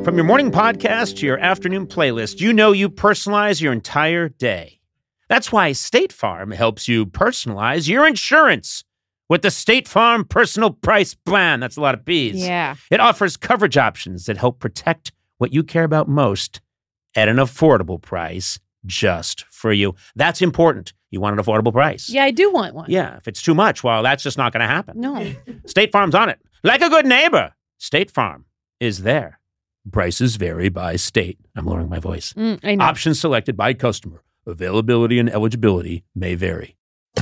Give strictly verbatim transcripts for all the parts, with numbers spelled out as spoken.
From your morning podcast to your afternoon playlist, you know you personalize your entire day. That's why State Farm helps you personalize your insurance with the State Farm Personal Price Plan. That's a lot of P's. Yeah. It offers coverage options that help protect what you care about most at an affordable price just for you. That's important. You want an affordable price. Yeah, I do want one. Yeah, if it's too much, well, that's just not going to happen. No. State Farm's on it. Like a good neighbor, State Farm is there. Prices vary by state. I'm lowering my voice. Mm, I know. Options selected by customer. Availability and eligibility may vary.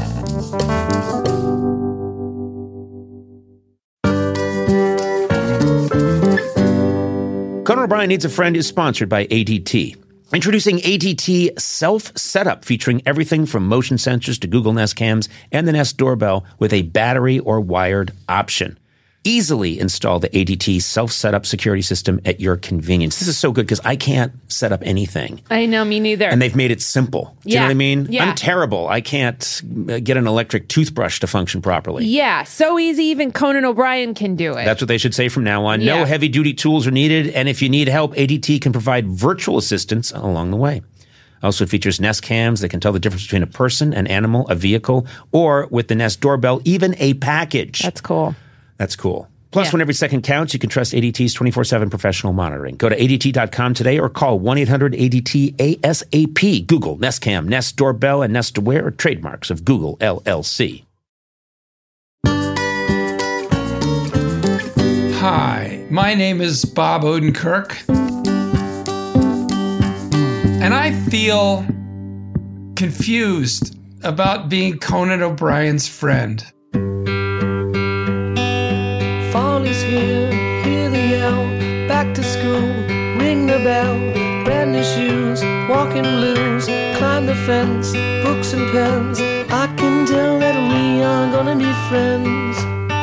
Conan O'Brien Needs a Friend is sponsored by A D T. Introducing A D T Self Setup, featuring everything from motion sensors to Google Nest Cams and the Nest Doorbell with a battery or wired option. Easily install the A D T self-setup security system at your convenience. This is so good because I can't set up anything. I know, me neither. And they've made it simple. Do you Yeah. know what I mean? Yeah. I'm terrible. I can't uh, get an electric toothbrush to function properly. Yeah, so easy even Conan O'Brien can do it. That's what they should say from now on. Yeah. No heavy-duty tools are needed, and if you need help, A D T can provide virtual assistance along the way. Also features Nest Cams that can tell the difference between a person, an animal, a vehicle, or with the Nest Doorbell, even a package. That's cool. That's cool. Plus, Yeah. when every second counts, you can trust A D T's twenty-four seven professional monitoring. Go to A D T dot com today or call one eight hundred A D T A S A P. Google, Nest Cam, Nest Doorbell, and Nest Aware are trademarks of Google, L L C. Hi, my name is Bob Odenkirk, and I feel confused about being Conan O'Brien's friend. Fall is here, hear the yell, back to school, ring the bell, brand new shoes, walking blues, climb the fence, books and pens, I can tell that we are gonna be friends.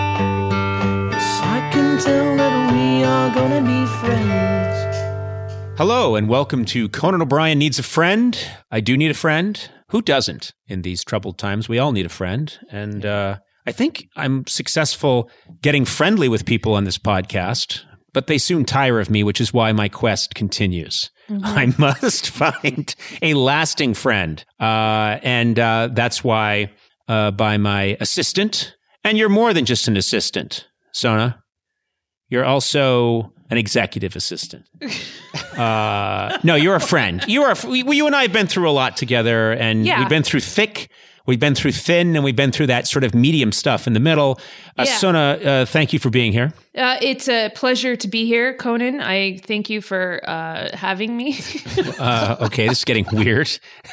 Yes, I can tell that we are gonna be friends. Hello, and welcome to Conan O'Brien Needs a Friend. I do need a friend. Who doesn't in these troubled times? We all need a friend. And uh, I think I'm successful getting friendly with people on this podcast, but they soon tire of me, which is why my quest continues. Mm-hmm. I must find a lasting friend. Uh, and uh, that's why uh, by my assistant, and you're more than just an assistant, Sona. You're also an executive assistant. Uh, no, you're a friend. You are. A, you and I have been through a lot together, and Yeah. we've been through thick, we've been through thin, and we've been through that sort of medium stuff in the middle. Uh, Yeah. Sona, uh, thank you for being here. Uh, it's a pleasure to be here, Conan. I thank you for uh, having me. Uh, okay, this is getting weird.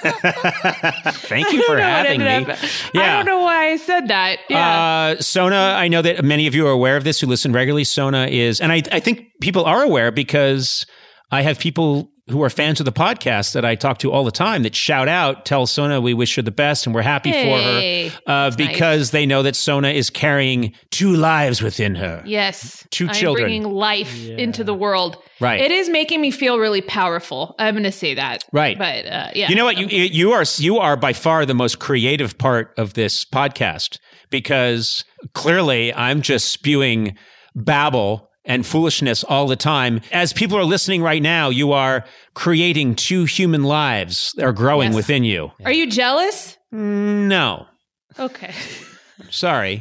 Thank you for I having don't know what me. ended up- Yeah. I don't know why I said that. Yeah. Uh, Sona, I know that many of you are aware of this who listen regularly. Sona is, and I, I think people are aware because I have people who are fans of the podcast that I talk to all the time that shout out, tell Sona we wish her the best and we're happy Hey, for her uh, that's because nice. they know that Sona is carrying two lives within her. Yes. Two I'm children. bringing life into the world. Right. It is making me feel really powerful. I'm going to say that. Right. But uh, yeah. You know what? You you are you are by far the most creative part of this podcast because clearly I'm just spewing babble and foolishness all the time. As people are listening right now, you are creating two human lives that are growing Yes. within you. Are you jealous? No, Okay. sorry.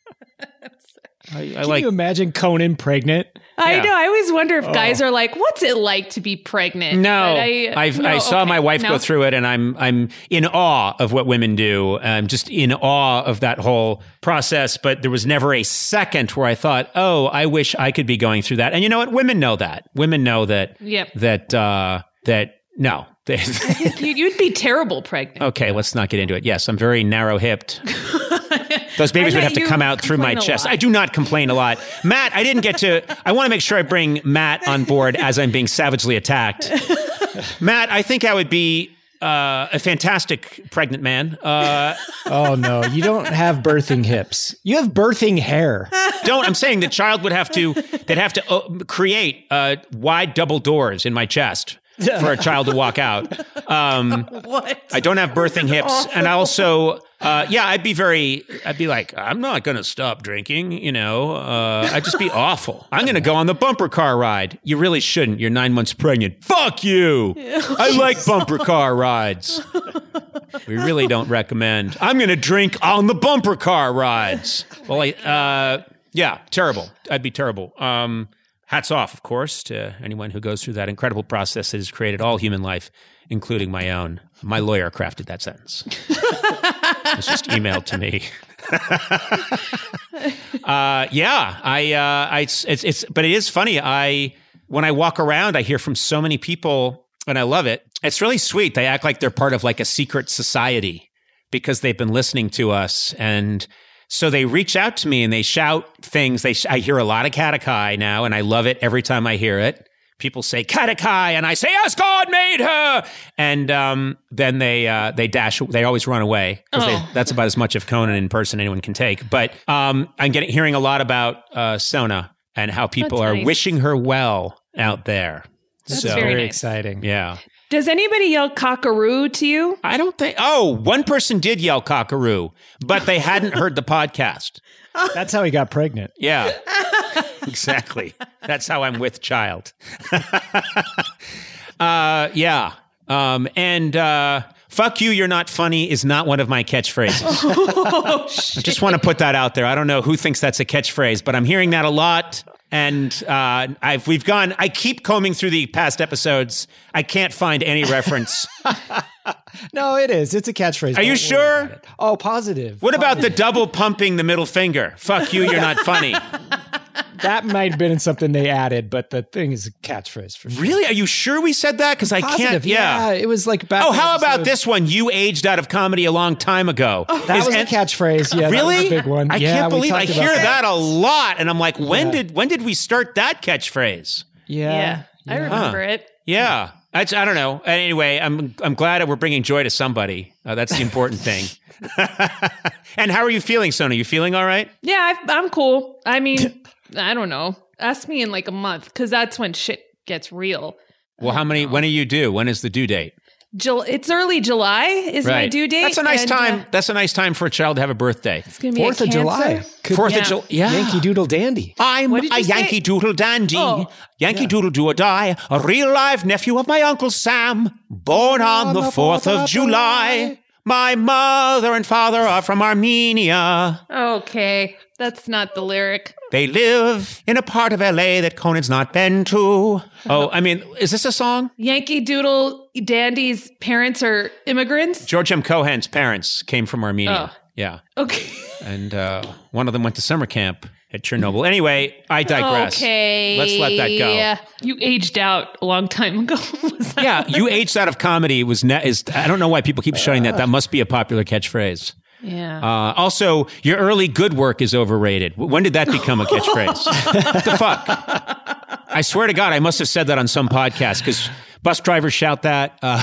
I, I Can like. you imagine Conan pregnant? I Yeah. know. I always wonder if guys are like, "What's it like to be pregnant?" No, But I, I've, no, I saw okay. my wife No? go through it, and I'm I'm in awe of what women do. I'm just in awe of that whole process. But there was never a second where I thought, "Oh, I wish I could be going through that." And you know what? Women know that. Women know that. Yep. That uh, that no. They- You- You'd be terrible pregnant. okay, let's not get into it. Yes, I'm very narrow-hipped. Those babies I would bet have to you come out through my complain a chest. lot. I do not complain a lot. Matt, I didn't get to. I want to make sure I bring Matt on board as I'm being savagely attacked. Matt, I think I would be uh, a fantastic pregnant man. Uh, Oh no, you don't have birthing hips. You have birthing hair. don't. I'm saying the child would have to. They'd have to uh, create uh, wide double doors in my chest. for a child to walk out. Um, What? I don't have birthing hips. And I also, uh, yeah, I'd be very, I'd be like, I'm not going to stop drinking, you know. Uh, I'd just be awful. I'm going to go on the bumper car ride. You really shouldn't. You're nine months pregnant. Fuck you. I like bumper car rides. We really don't recommend. I'm going to drink on the bumper car rides. Well, I, uh, yeah, terrible. I'd be terrible. Um, hats off, of course, to anyone who goes through that incredible process that has created all human life, including my own. My lawyer crafted that sentence. It was just emailed to me. uh, yeah, I, uh, I, it's, it's, but it is funny. I, when I walk around, I hear from so many people, and I love it. It's really sweet. They act like they're part of like a secret society because they've been listening to us. And so they reach out to me and they shout things. They, sh- I hear a lot of Katakai now, and I love it every time I hear it. People say Katakai, and I say, "Yes, God made her." And um, then they uh, they dash. They always run away because Oh. that's about as much of Conan in person anyone can take. But um, I'm getting hearing a lot about uh, Sona and how people That's are nice. wishing her well out there. That's so, very Very nice. exciting. yeah. Does anybody yell cockaroo to you? I don't think. Oh, one person did yell cockaroo, but they hadn't heard the podcast. That's how he got pregnant. Yeah, exactly. That's how I'm with child. uh, yeah. Um, and uh, fuck you, you're not funny is not one of my catchphrases. Oh, I just want to put that out there. I don't know who thinks that's a catchphrase, but I'm hearing that a lot. And uh, I've we've gone. I keep combing through the past episodes. I can't find any reference. No, it is. It's a catchphrase. Are you Don't worry sure? about it. Oh, positive. What about the double pumping the middle finger? Fuck you, you're not funny. That might have been something they added, but the thing is a catchphrase for sure. Really? Are you sure we said that? Because I can't. Positive, Yeah. It was like back Oh, in how about episode- this one? You aged out of comedy a long time ago. That Is- was a and- catchphase. Yeah, Really? that was a big one. I Yeah, can't we believe I talked about hear that. a lot, and I'm like, when Yeah. did when did we start that catchphrase? Yeah, Yeah, I remember it. Yeah, I, I don't know. Anyway, I'm I'm glad that we're bringing joy to somebody. Uh, that's the important thing. And how are you feeling, Sona? You feeling all right? Yeah, I, I'm cool. I mean, I don't know. Ask me in like a month because that's when shit gets real. Well, how many? When are you due? When is the due date? Jul- it's early July is my due date. That's a nice and, time. uh, That's a nice time for a child to have a birthday. it's gonna be Fourth a of July. Cancer. Could- Fourth Yeah. of July. Yeah. Yankee Doodle Dandy. I'm What did a you say? Yankee Doodle dandy, Oh. Yankee Doodle do or die, a real live nephew of my Uncle Sam, born on the fourth of July. My mother and father are from Armenia. Okay, that's not the lyric. They live in a part of L A that Conan's not been to. Oh, I mean, is this a song? Yankee Doodle Dandy's parents are immigrants. George M. Cohan's parents came from Armenia. Oh. Yeah. Okay. And uh, one of them went to summer camp at Chernobyl. Anyway, I digress. Okay. Let's let that go. You aged out a long time ago. Was that Yeah, you aged out of comedy was ne- is I don't know why people keep showing that. That must be a popular catchphrase. Yeah. Uh, also, your early good work is overrated. W- When did that become a catchphrase? What the fuck? I swear to God, I must have said that on some podcast because bus drivers shout that. Uh,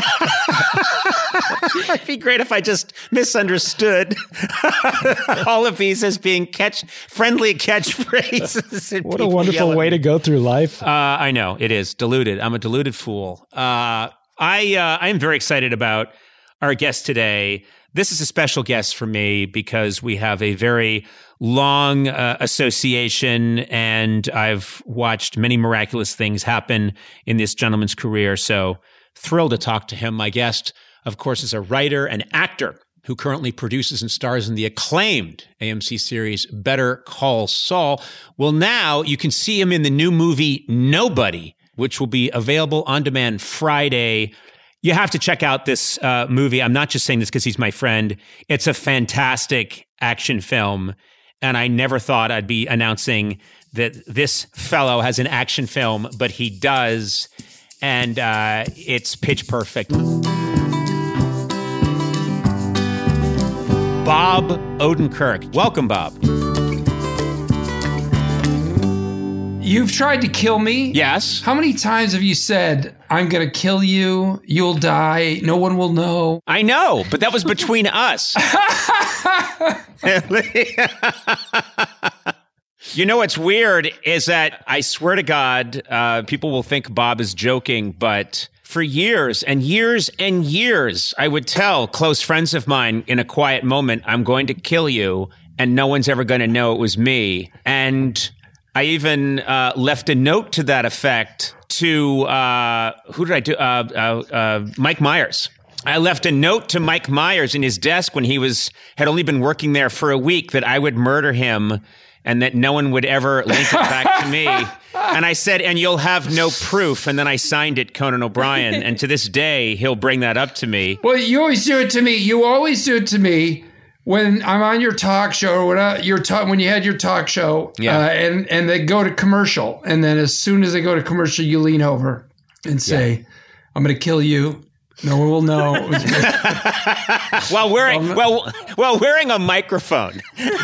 it'd be great if I just misunderstood all of these as being catch friendly catchphrases. and What a people wonderful yell at way me. to go through life. Uh, I know it is deluded. I'm a deluded fool. Uh, I uh, I am very excited about our guest today. This is a special guest for me because we have a very long uh, association, and I've watched many miraculous things happen in this gentleman's career. So thrilled to talk to him. My guest, of course, is a writer and actor who currently produces and stars in the acclaimed A M C series Better Call Saul. Well, now you can see him in the new movie Nobody, which will be available on demand Friday. You have to check out this uh, movie. I'm not just saying this because he's my friend. It's a fantastic action film. And I never thought I'd be announcing that this fellow has an action film, but he does. And uh, it's pitch perfect. Bob Odenkirk. Welcome, Bob. You've tried to kill me. Yes. How many times have you said, I'm going to kill you, you'll die, no one will know? I know, but that was between us. You know what's weird is that I swear to God, uh, people will think Bob is joking, but for years and years and years, I would tell close friends of mine in a quiet moment, I'm going to kill you, and no one's ever going to know it was me. And I even uh, left a note to that effect to, uh, who did I do? Uh, uh, uh, Mike Myers. I left a note to Mike Myers in his desk when he was had only been working there for a week that I would murder him and that no one would ever link it back to me. And I said, and you'll have no proof. And then I signed it, Conan O'Brien. And to this day, he'll bring that up to me. Well, you always do it to me. You always do it to me when I'm on your talk show or whatever. Your talk when you had your talk show, yeah. uh, and and they go to commercial, and then as soon as they go to commercial, you lean over and say, yeah. "I'm going to kill you. No one will know." while wearing well while wearing a microphone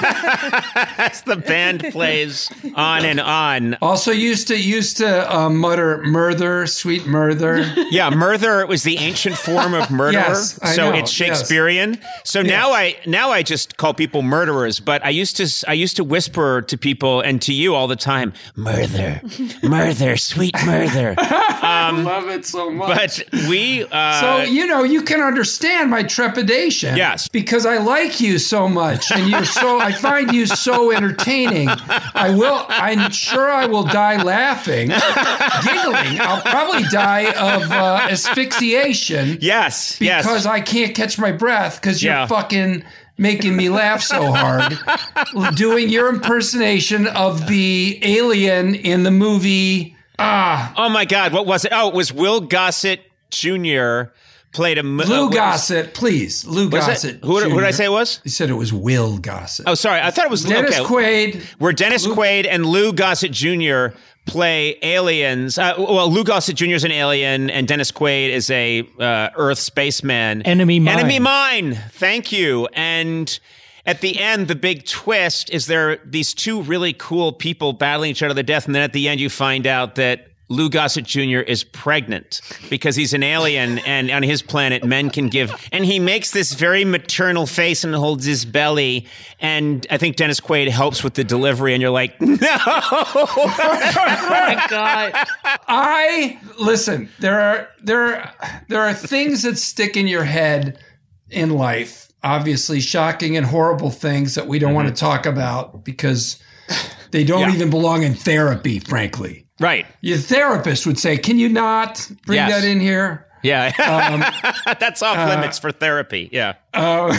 as the band plays on and on. Also used to used to uh, mutter "murther, sweet murther." Yeah, murther was the ancient form of murderer, yes, I so know, it's Shakespearean. Yes. So yes. now I now I just call people murderers. But I used to I used to whisper to people and to you all the time, "Murder, murder, sweet murder." Um, I love it so much. But we. Uh, So, you know, you can understand my trepidation. Yes. Because I like you so much and you're so, I find you so entertaining. I will, I'm sure I will die laughing, giggling. I'll probably die of uh, asphyxiation. Yes. Because yes. I can't catch my breath because you're yeah. fucking making me laugh so hard. Doing your impersonation of the alien in the movie. Ah. Oh, my God. What was it? Oh, it was Will Gossett Junior played a... Lou uh, Gossett, please. Lou Gossett. Who, who did I say it was? You said it was Will Gossett. Oh, sorry. I thought it was... Dennis okay. Quaid. Where Dennis Lou- Quaid and Lou Gossett Junior play aliens. Uh, well, Lou Gossett Junior is an alien, and Dennis Quaid is a uh, Earth spaceman. Enemy mine. Enemy mine. Thank you. And... at the end, the big twist is there are these two really cool people battling each other to death, and then at the end you find out that Lou Gossett Junior is pregnant because he's an alien, and on his planet men can give, and he makes this very maternal face and holds his belly, and I think Dennis Quaid helps with the delivery, and you're like, no! Oh my God. I, listen, there are, there are, there are things that stick in your head in life. Obviously, shocking and horrible things that we don't mm-hmm. want to talk about because they don't yeah. even belong in therapy, frankly. Right. Your therapist would say, can you not bring yes. that in here? Yeah. Um, That's off uh, limits for therapy. Yeah. Uh,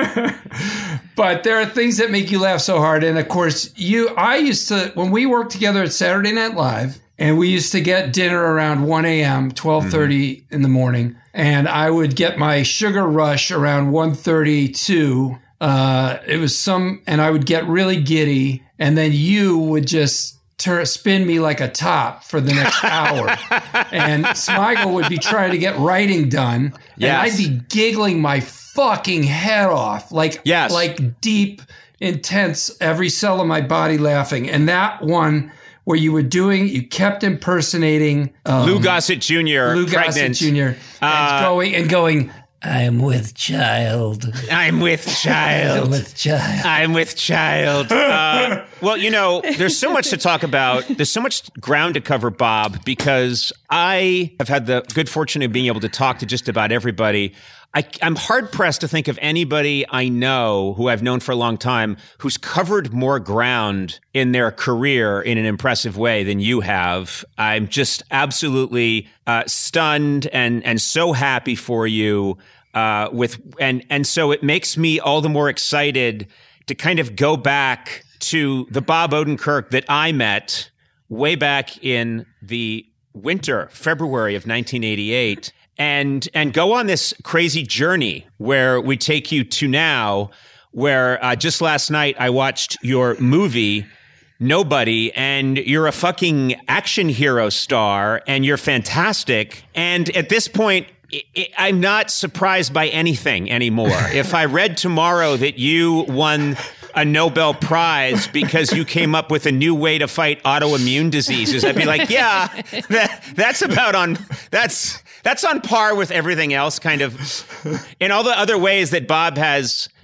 but there are things that make you laugh so hard. And of course, you, I used to, when we worked together at Saturday Night Live, and we used to get dinner around one a.m., twelve thirty mm-hmm. in the morning. And I would get my sugar rush around one thirty-two. Uh, it was some, and I would get really giddy. And then you would just tur- spin me like a top for the next hour. And Smigel would be trying to get writing done. Yes. And I'd be giggling my fucking head off. Like, yes. like deep, intense, every cell of my body laughing. And that one... where you were doing, you kept impersonating um, Lou Gossett Junior Lou pregnant. Gossett Junior and uh, going and going. I'm with child. I'm with child. I'm with child. I'm with child. Uh, well, you know, there's so much to talk about. There's so much ground to cover, Bob, because I have had the good fortune of being able to talk to just about everybody. I, I'm hard-pressed to think of anybody I know who I've known for a long time who's covered more ground in their career in an impressive way than you have. I'm just absolutely uh, stunned and and so happy for you. Uh, with and and so it makes me all the more excited to kind of go back to the Bob Odenkirk that I met way back in the winter, February of nineteen eighty-eight. And and go on this crazy journey where we take you to now, where uh, just last night I watched your movie, Nobody, and you're a fucking action hero star, and you're fantastic. And at this point, I- I- I'm not surprised by anything anymore. If I read tomorrow that you won a Nobel Prize because you came up with a new way to fight autoimmune diseases, I'd be like, yeah, that, that's about on, that's... That's on par with everything else, kind of, in all the other ways that Bob has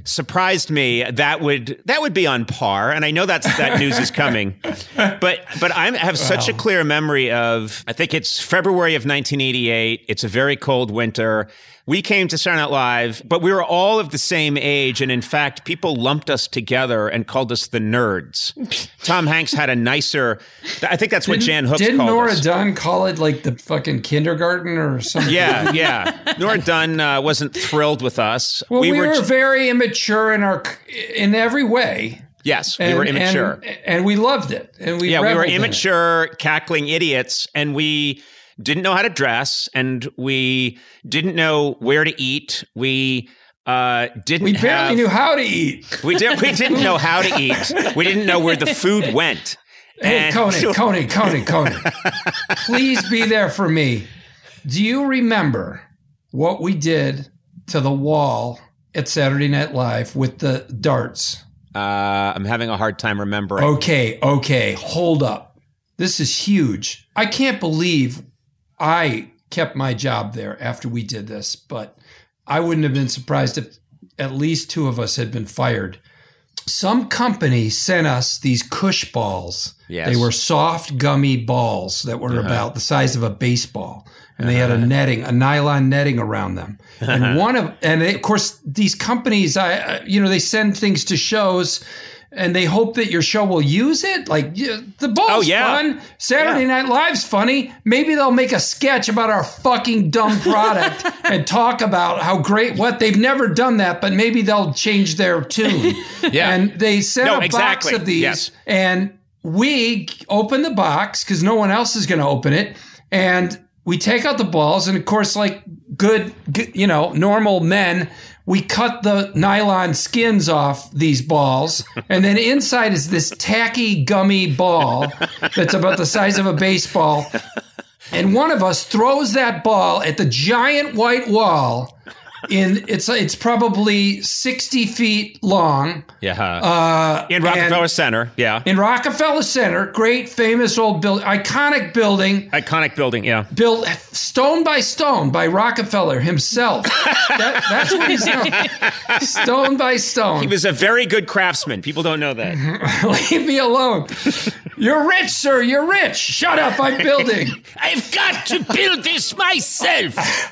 surprised me, that would that would be on par. And I know that's that news is coming. But but I have such a clear memory of, I think it's February of nineteen eighty-eight. It's a very cold winter. We came to Saturday Night Live, but we were all of the same age. And in fact, people lumped us together and called us the nerds. Tom Hanks had a nicer, I think that's what Didn't- Jan Hooks Didn't called Nora us. Dunn call it like the fucking kindergarten or something? Yeah, yeah. Nora Dunn uh, wasn't thrilled with us. Well, we, were, ju- very immature in our in every way. Yes, we And, were immature. and, and we loved it. And we yeah, we were reveled in it. immature, cackling idiots, and we didn't know how to dress, and we didn't know where to eat. We uh, didn't. We barely have, knew how to eat. We did. We didn't know how to eat. We didn't know where the food went. Hey, And- Coney, Coney, Coney, Coney. Please be there for me. Do you remember what we did to the wall at Saturday Night Live with the darts? Uh, I'm having a hard time remembering. Okay, okay, hold up. This is huge. I can't believe I kept my job there after we did this, but I wouldn't have been surprised if at least two of us had been fired. Some company sent us these Kush balls. Yes. They were soft, gummy balls that were Uh-huh. about the size of a baseball. And they had a netting, a nylon netting around them. And one of, and they, of course, these companies, I, I- you know, they send things to shows and they hope that your show will use it. Like, yeah, the ball's Oh, yeah. fun. Saturday Night Live's funny. Maybe they'll make a sketch about our fucking dumb product and talk about how great, what they've never done that, but maybe they'll change their tune. Yeah. And they sent No, a exactly. box of these Yes. and we open the box because no one else is going to open it. And we take out the balls. And of course, like good, good, you know, normal men, we cut the nylon skins off these balls. And then inside is this tacky, gummy ball that's about the size of a baseball. And one of us throws that ball at the giant white wall. In it's it's probably sixty feet long. Yeah. Uh, In Rockefeller and- Center. Yeah. in Rockefeller Center, great, famous old building, iconic building, Iconic building. Yeah. built stone by stone by Rockefeller himself. That, that's what he's done. Stone by stone. He was a very good craftsman. People don't know that. Leave me alone. You're rich, sir. You're rich. Shut up. I'm building. I've got to build this myself.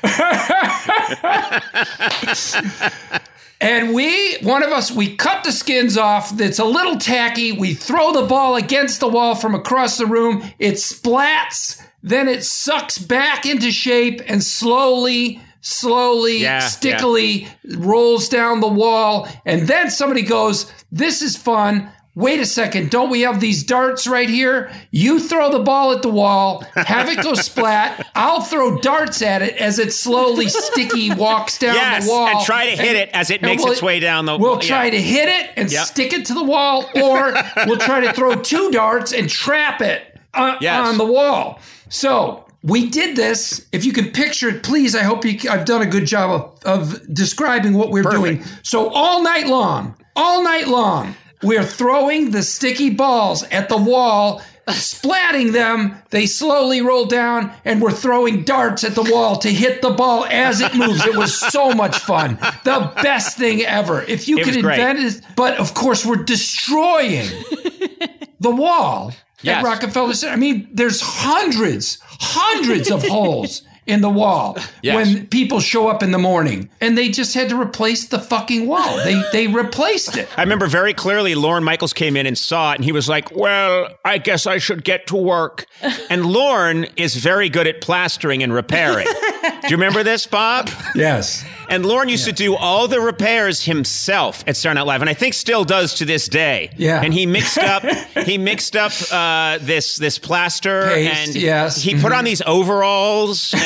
And we, one of us, we cut the skins off. That's a little tacky. We throw the ball against the wall from across the room. It splats. Then it sucks back into shape and slowly, slowly, Yeah, stickily rolls down the wall. And then somebody goes, "This is fun. Wait a second. Don't we have these darts right here? You throw the ball at the wall, have it go splat. I'll throw darts at it as it slowly, sticky walks down Yes, the wall. and try to hit it as it and makes we'll- its way down the We'll yeah. try to hit it and Yep. stick it to the wall, or we'll try to throw two darts and trap it on, Yes. on the wall. So we did this. If you can picture it, please, I hope you, I've done a good job of, of describing what we're Perfect. doing. So all night long, all night long, we're throwing the sticky balls at the wall, splatting them. They slowly roll down, and we're throwing darts at the wall to hit the ball as it moves. It was so much fun. The best thing ever. If you It could was great. invent it, but of course, we're destroying the wall Yes. at Rockefeller Center. I mean, there's hundreds, hundreds of holes in the wall Yes. when people show up in the morning, and they just had to replace the fucking wall. They they replaced it. I remember very clearly Lorne Michaels came in and saw it, and he was like, well, I guess I should get to work. And Lorne is very good at plastering and repairing. Do you remember this, Bob? Yes. And Lorne used to do all the repairs himself at Saturday Night Live, and I think still does to this day. Yeah. And he mixed up he mixed up uh, this this plaster, Paste, and yes. he put on these overalls.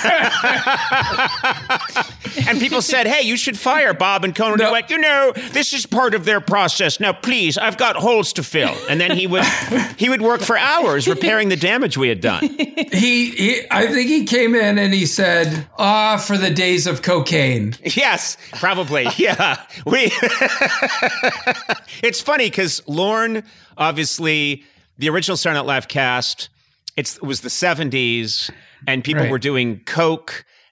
And people said, hey, you should fire Bob and Conan. No. He went, you know, this is part of their process. Now, please, I've got holes to fill. And then he would he would work for hours repairing the damage we had done. He, he I think he came in and he said, "Ah, for the days of cocaine." Yes, probably. Yeah. We It's funny because Lorne, obviously, the original Saturday Night Live cast, it's, it was the seventies, and people Right. were doing coke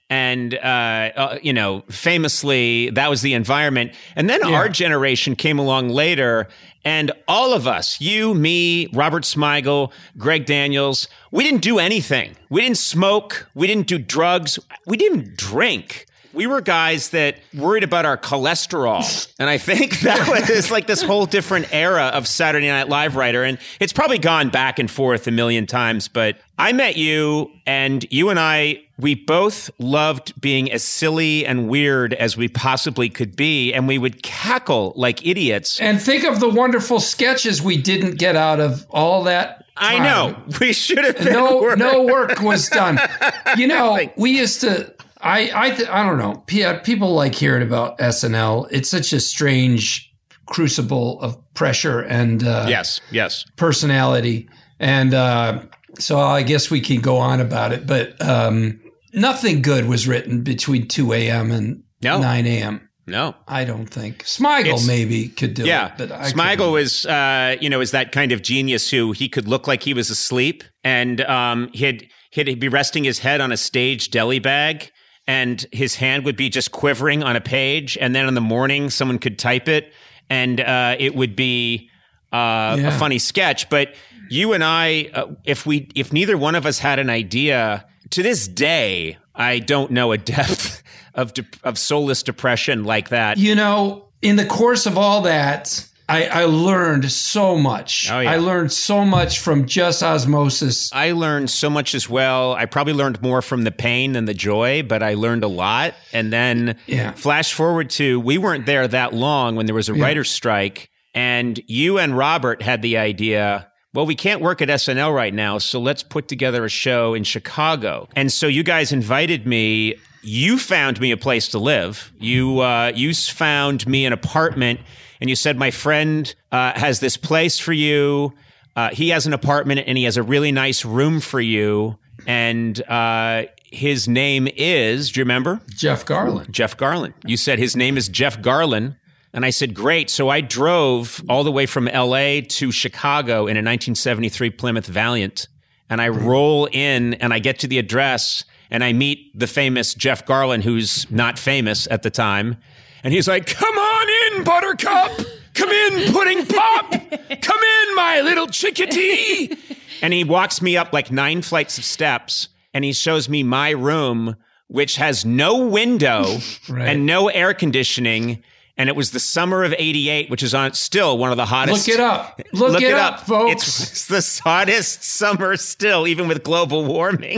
And, uh, uh, you know, famously, that was the environment. And then Yeah. our generation came along later, and all of us, you, me, Robert Smigel, Greg Daniels, we didn't do anything. We didn't smoke. We didn't do drugs. We didn't drink. We were guys that worried about our cholesterol. And I think that was like this whole different era of Saturday Night Live writer. And it's probably gone back and forth a million times. But I met you, and you and I, we both loved being as silly and weird as we possibly could be. And we would cackle like idiots. And think of the wonderful sketches we didn't get out of all that I time. know. We should have been No, worse. no work was done. You know, we used to. I I th- I don't know. P- People like hearing about S N L. It's such a strange crucible of pressure and uh, Yes, yes. personality, and uh, so I guess we can go on about it. But um, nothing good was written between two a.m. and No. nine a.m. No. I don't think Smigel It's- maybe could do Yeah, it. But I Smigel couldn't. was, uh, you know, is that kind of genius who he could look like he was asleep, and um, he'd he'd be resting his head on a stage deli bag, and his hand would be just quivering on a page, and then in the morning someone could type it, and uh, it would be uh, Yeah. a funny sketch. But you and I, uh, if we, if neither one of us had an idea, to this day, I don't know a depth of de- of soulless depression like that. You know, in the course of all that, I, I learned so much. Oh, yeah. I learned so much from just osmosis. I learned so much as well. I probably learned more from the pain than the joy, but I learned a lot. And then Yeah. flash forward to, we weren't there that long when there was a writer's strike, and you and Robert had the idea, well, we can't work at S N L right now, so let's put together a show in Chicago. And so you guys invited me. You found me a place to live. You uh, you found me an apartment, and you said, my friend uh, has this place for you. Uh, he has an apartment, and he has a really nice room for you. And uh, his name is, do you remember? Jeff Garlin. Jeff Garlin. You said his name is Jeff Garlin. And I said, great. So I drove all the way from L A to Chicago in a nineteen seventy-three Plymouth Valiant. And I roll in, and I get to the address, and I meet the famous Jeff Garlin, who's not famous at the time. And he's like, come on in, Buttercup. Come in, Pudding Pop. Come in, my little chickadee. And he walks me up like nine flights of steps, and he shows me my room, which has no window Right. and no air conditioning. And it was the summer of eighty-eight, which is on still one of the hottest. Look it up. Look, it, up, folks. It's, it's the hottest summer still, even with global warming.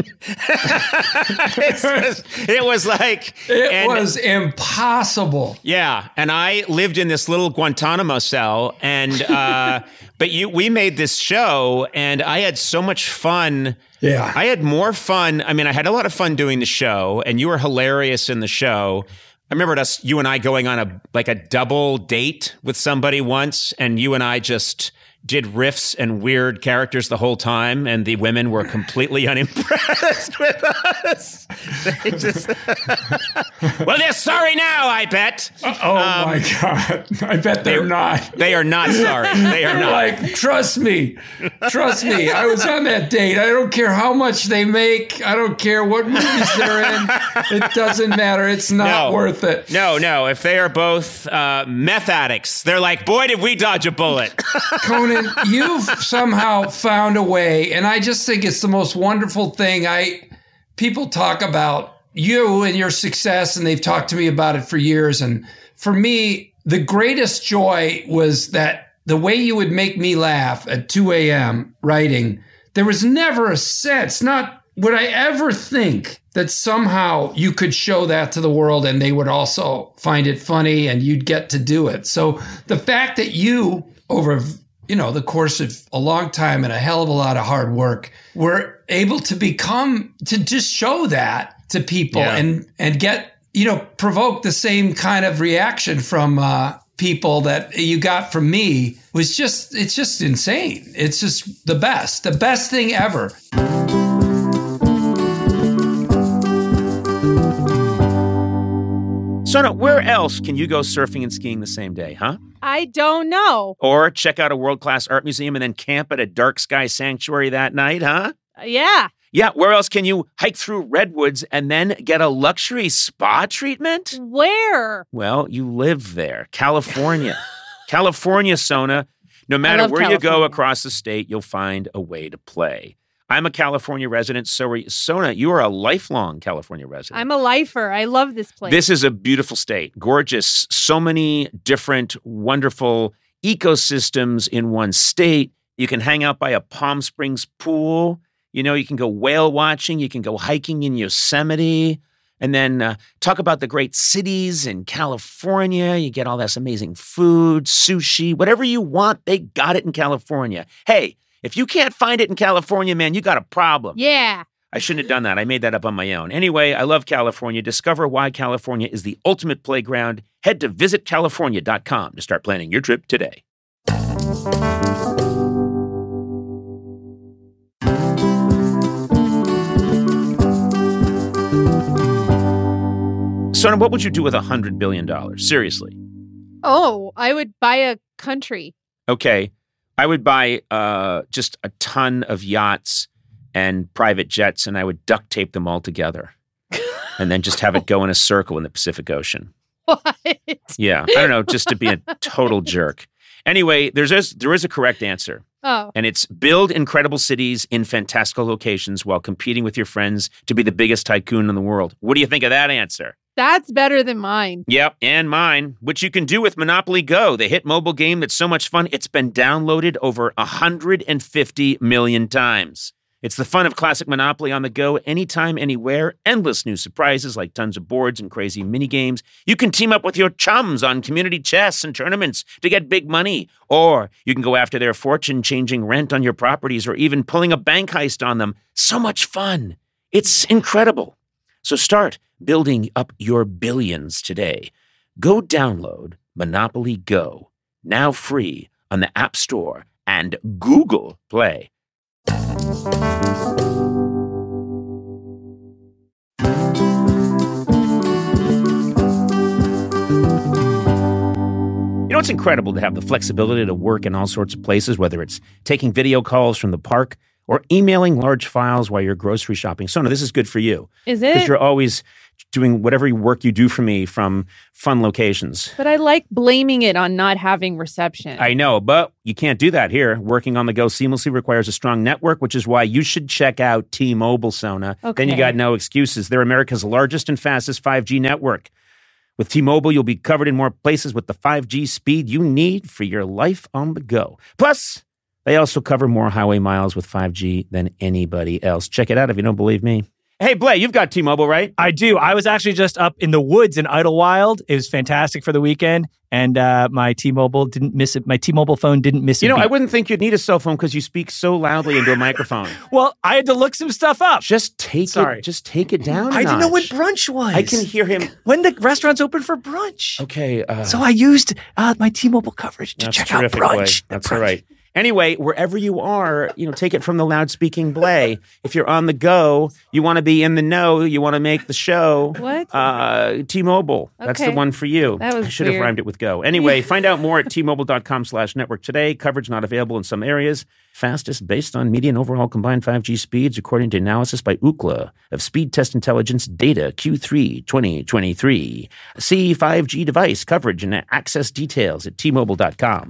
It's just- it was like it and- was impossible. yeah, and I lived in this little Guantanamo cell, and uh, but you, we made this show, and I had so much fun. Yeah. I had more fun. I mean, I had a lot of fun doing the show, and you were hilarious in the show. I remember us, you and I going on a like a double date with somebody once, and you and I just did riffs and weird characters the whole time, and the women were completely unimpressed with us. They just, well, they're sorry now, I bet. Oh my God. I bet they're not. They are not sorry. They are They're not. like, trust me. Trust me. I was on that date. I don't care how much they make. I don't care what movies they're in. It doesn't matter. It's not No. worth it. No, no. If they are both uh, meth addicts, they're like, boy, did we dodge a bullet. Conan, you've somehow found a way, and I just think it's the most wonderful thing. I people talk about you and your success, and they've talked to me about it for years. And for me, the greatest joy was that the way you would make me laugh at two a.m. writing, there was never a sense, not would I ever think that somehow you could show that to the world and they would also find it funny and you'd get to do it. So the fact that you, over you know, the course of a long time and a hell of a lot of hard work, were able to become, to just show that to people Yeah. and, and get, you know, provoke the same kind of reaction from uh, people that you got from me was just, it's just insane. It's just the best, the best thing ever. Sona, where else can you go surfing and skiing the same day, huh? I don't know. Or check out a world-class art museum and then camp at a dark sky sanctuary that night, huh? Yeah. Yeah, where else can you hike through redwoods and then get a luxury spa treatment? Where? Well, you live there. California. California, Sona. No matter where California. you go across the state, you'll find a way to play. I'm a California resident, so are you. Sona, you are a lifelong California resident. I'm a lifer. I love this place. This is a beautiful state. Gorgeous. So many different, wonderful ecosystems in one state. You can hang out by a Palm Springs pool. You know, you can go whale watching. You can go hiking in Yosemite. And then uh, talk about the great cities in California. You get all this amazing food, sushi, whatever you want, they got it in California. Hey, if you can't find it in California, man, you got a problem. Yeah. I shouldn't have done that. I made that up on my own. Anyway, I love California. Discover why California is the ultimate playground. Head to visit california dot com to start planning your trip today. Sona, what would you do with one hundred billion dollars? Seriously. Oh, I would buy a country. Okay. I would buy uh, just a ton of yachts and private jets, and I would duct tape them all together and then just have it go in a circle in the Pacific Ocean. What? Yeah. I don't know, just to be a total jerk. Anyway, there's a, there is a correct answer. Oh. And it's build incredible cities in fantastical locations while competing with your friends to be the biggest tycoon in the world. What do you think of that answer? That's better than mine. Yep, and mine, which you can do with Monopoly Go, the hit mobile game that's so much fun, it's been downloaded over one hundred fifty million times. It's the fun of classic Monopoly on the go, anytime, anywhere, endless new surprises like tons of boards and crazy mini games. You can team up with your chums on community chess and tournaments to get big money, or you can go after their fortune-changing rent on your properties or even pulling a bank heist on them. So much fun. It's incredible. So start building up your billions today. Go download Monopoly Go, now free on the App Store and Google Play. You know, it's incredible to have the flexibility to work in all sorts of places, whether it's taking video calls from the park or emailing large files while you're grocery shopping. Sona, this is good for you. Is it? Because you're always doing whatever work you do for me from fun locations. But I like blaming it on not having reception. I know, but you can't do that here. Working on the go seamlessly requires a strong network, which is why you should check out T-Mobile, Sona. Okay. Then you got no excuses. They're America's largest and fastest five G network. With T-Mobile, you'll be covered in more places with the five G speed you need for your life on the go. Plus, they also cover more highway miles with five G than anybody else. Check it out if you don't believe me. Hey, Blay, you've got T-Mobile, right? I do. I was actually just up in the woods in Idlewild. It was fantastic for the weekend, and uh, my T-Mobile didn't miss it. My T-Mobile phone didn't miss it. You know, beat. I wouldn't think you'd need a cell phone because you speak so loudly into a microphone. Well, I had to look some stuff up. Just take Sorry. it. Just take it down. a I didn't know what notch. brunch was. I can hear him. when the restaurant's open for brunch. Okay. Uh, So I used uh, my T-Mobile coverage to that's check out terrific, brunch. Blay. The That's brunch. all right. Anyway, wherever you are, you know, take it from the loud-speaking Blay. If you're on the go, you want to be in the know, you want to make the show. What? Uh, T-Mobile. That's the Okay. one for you. That was I should have weird. rhymed it with go. Anyway, find out more at T-Mobile.com slash network today. Coverage not available in some areas. Fastest based on median overall combined five G speeds, according to analysis by Ookla of Speed Test Intelligence data Q three twenty twenty-three. See five G device coverage and access details at T Mobile dot com.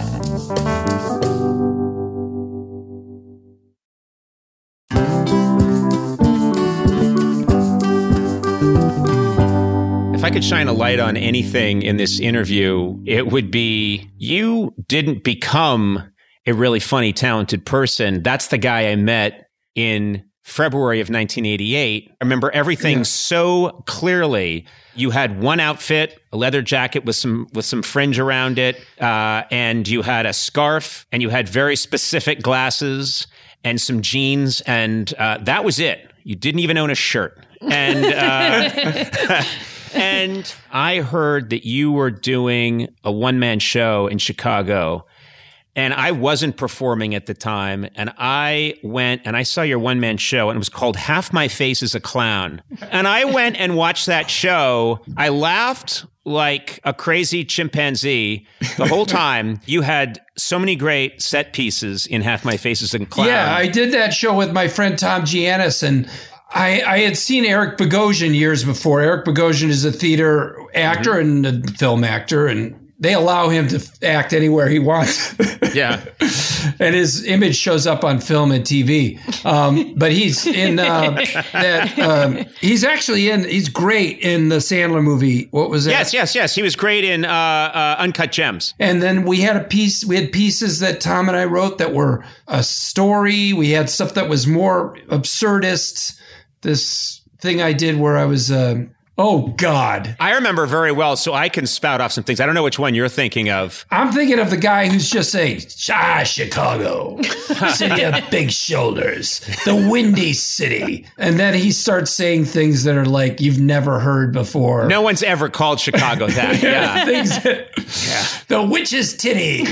If I could shine a light on anything in this interview, it would be you didn't become a really funny, talented person. That's the guy I met in February of nineteen eighty-eight. I remember everything yeah. so clearly. You had one outfit, a leather jacket with some with some fringe around it, uh, and you had a scarf, and you had very specific glasses and some jeans, and uh, that was it. You didn't even own a shirt. And uh, and I heard that you were doing a one-man show in Chicago. and I wasn't performing at the time. And I went and I saw your one man show, and it was called Half My Face is a Clown. And I went and watched that show. I laughed like a crazy chimpanzee the whole time. You had so many great set pieces in Half My Face is a Clown. Yeah, I did that show with my friend Tom Giannis, and I, I had seen Eric Bogosian years before. Eric Bogosian is a theater actor mm-hmm. and a film actor, and they allow him to act anywhere he wants. Yeah. And his image shows up on film and T V. Um, but he's in uh, that. Um, he's actually in. He's great in the Sandler movie. What was that? Yes, yes, yes. He was great in uh, uh, Uncut Gems. And then we had a piece. We had pieces that Tom and I wrote that were a story. We had stuff that was more absurdist. This thing I did where I was. Uh, Oh, God. I remember very well, so I can spout off some things. I don't know which one you're thinking of. I'm thinking of the guy who's just saying, ah, Chicago, city of big shoulders, the windy city. And then he starts saying things that are like you've never heard before. No one's ever called Chicago that. Yeah. Things that, yeah. The witch's titty.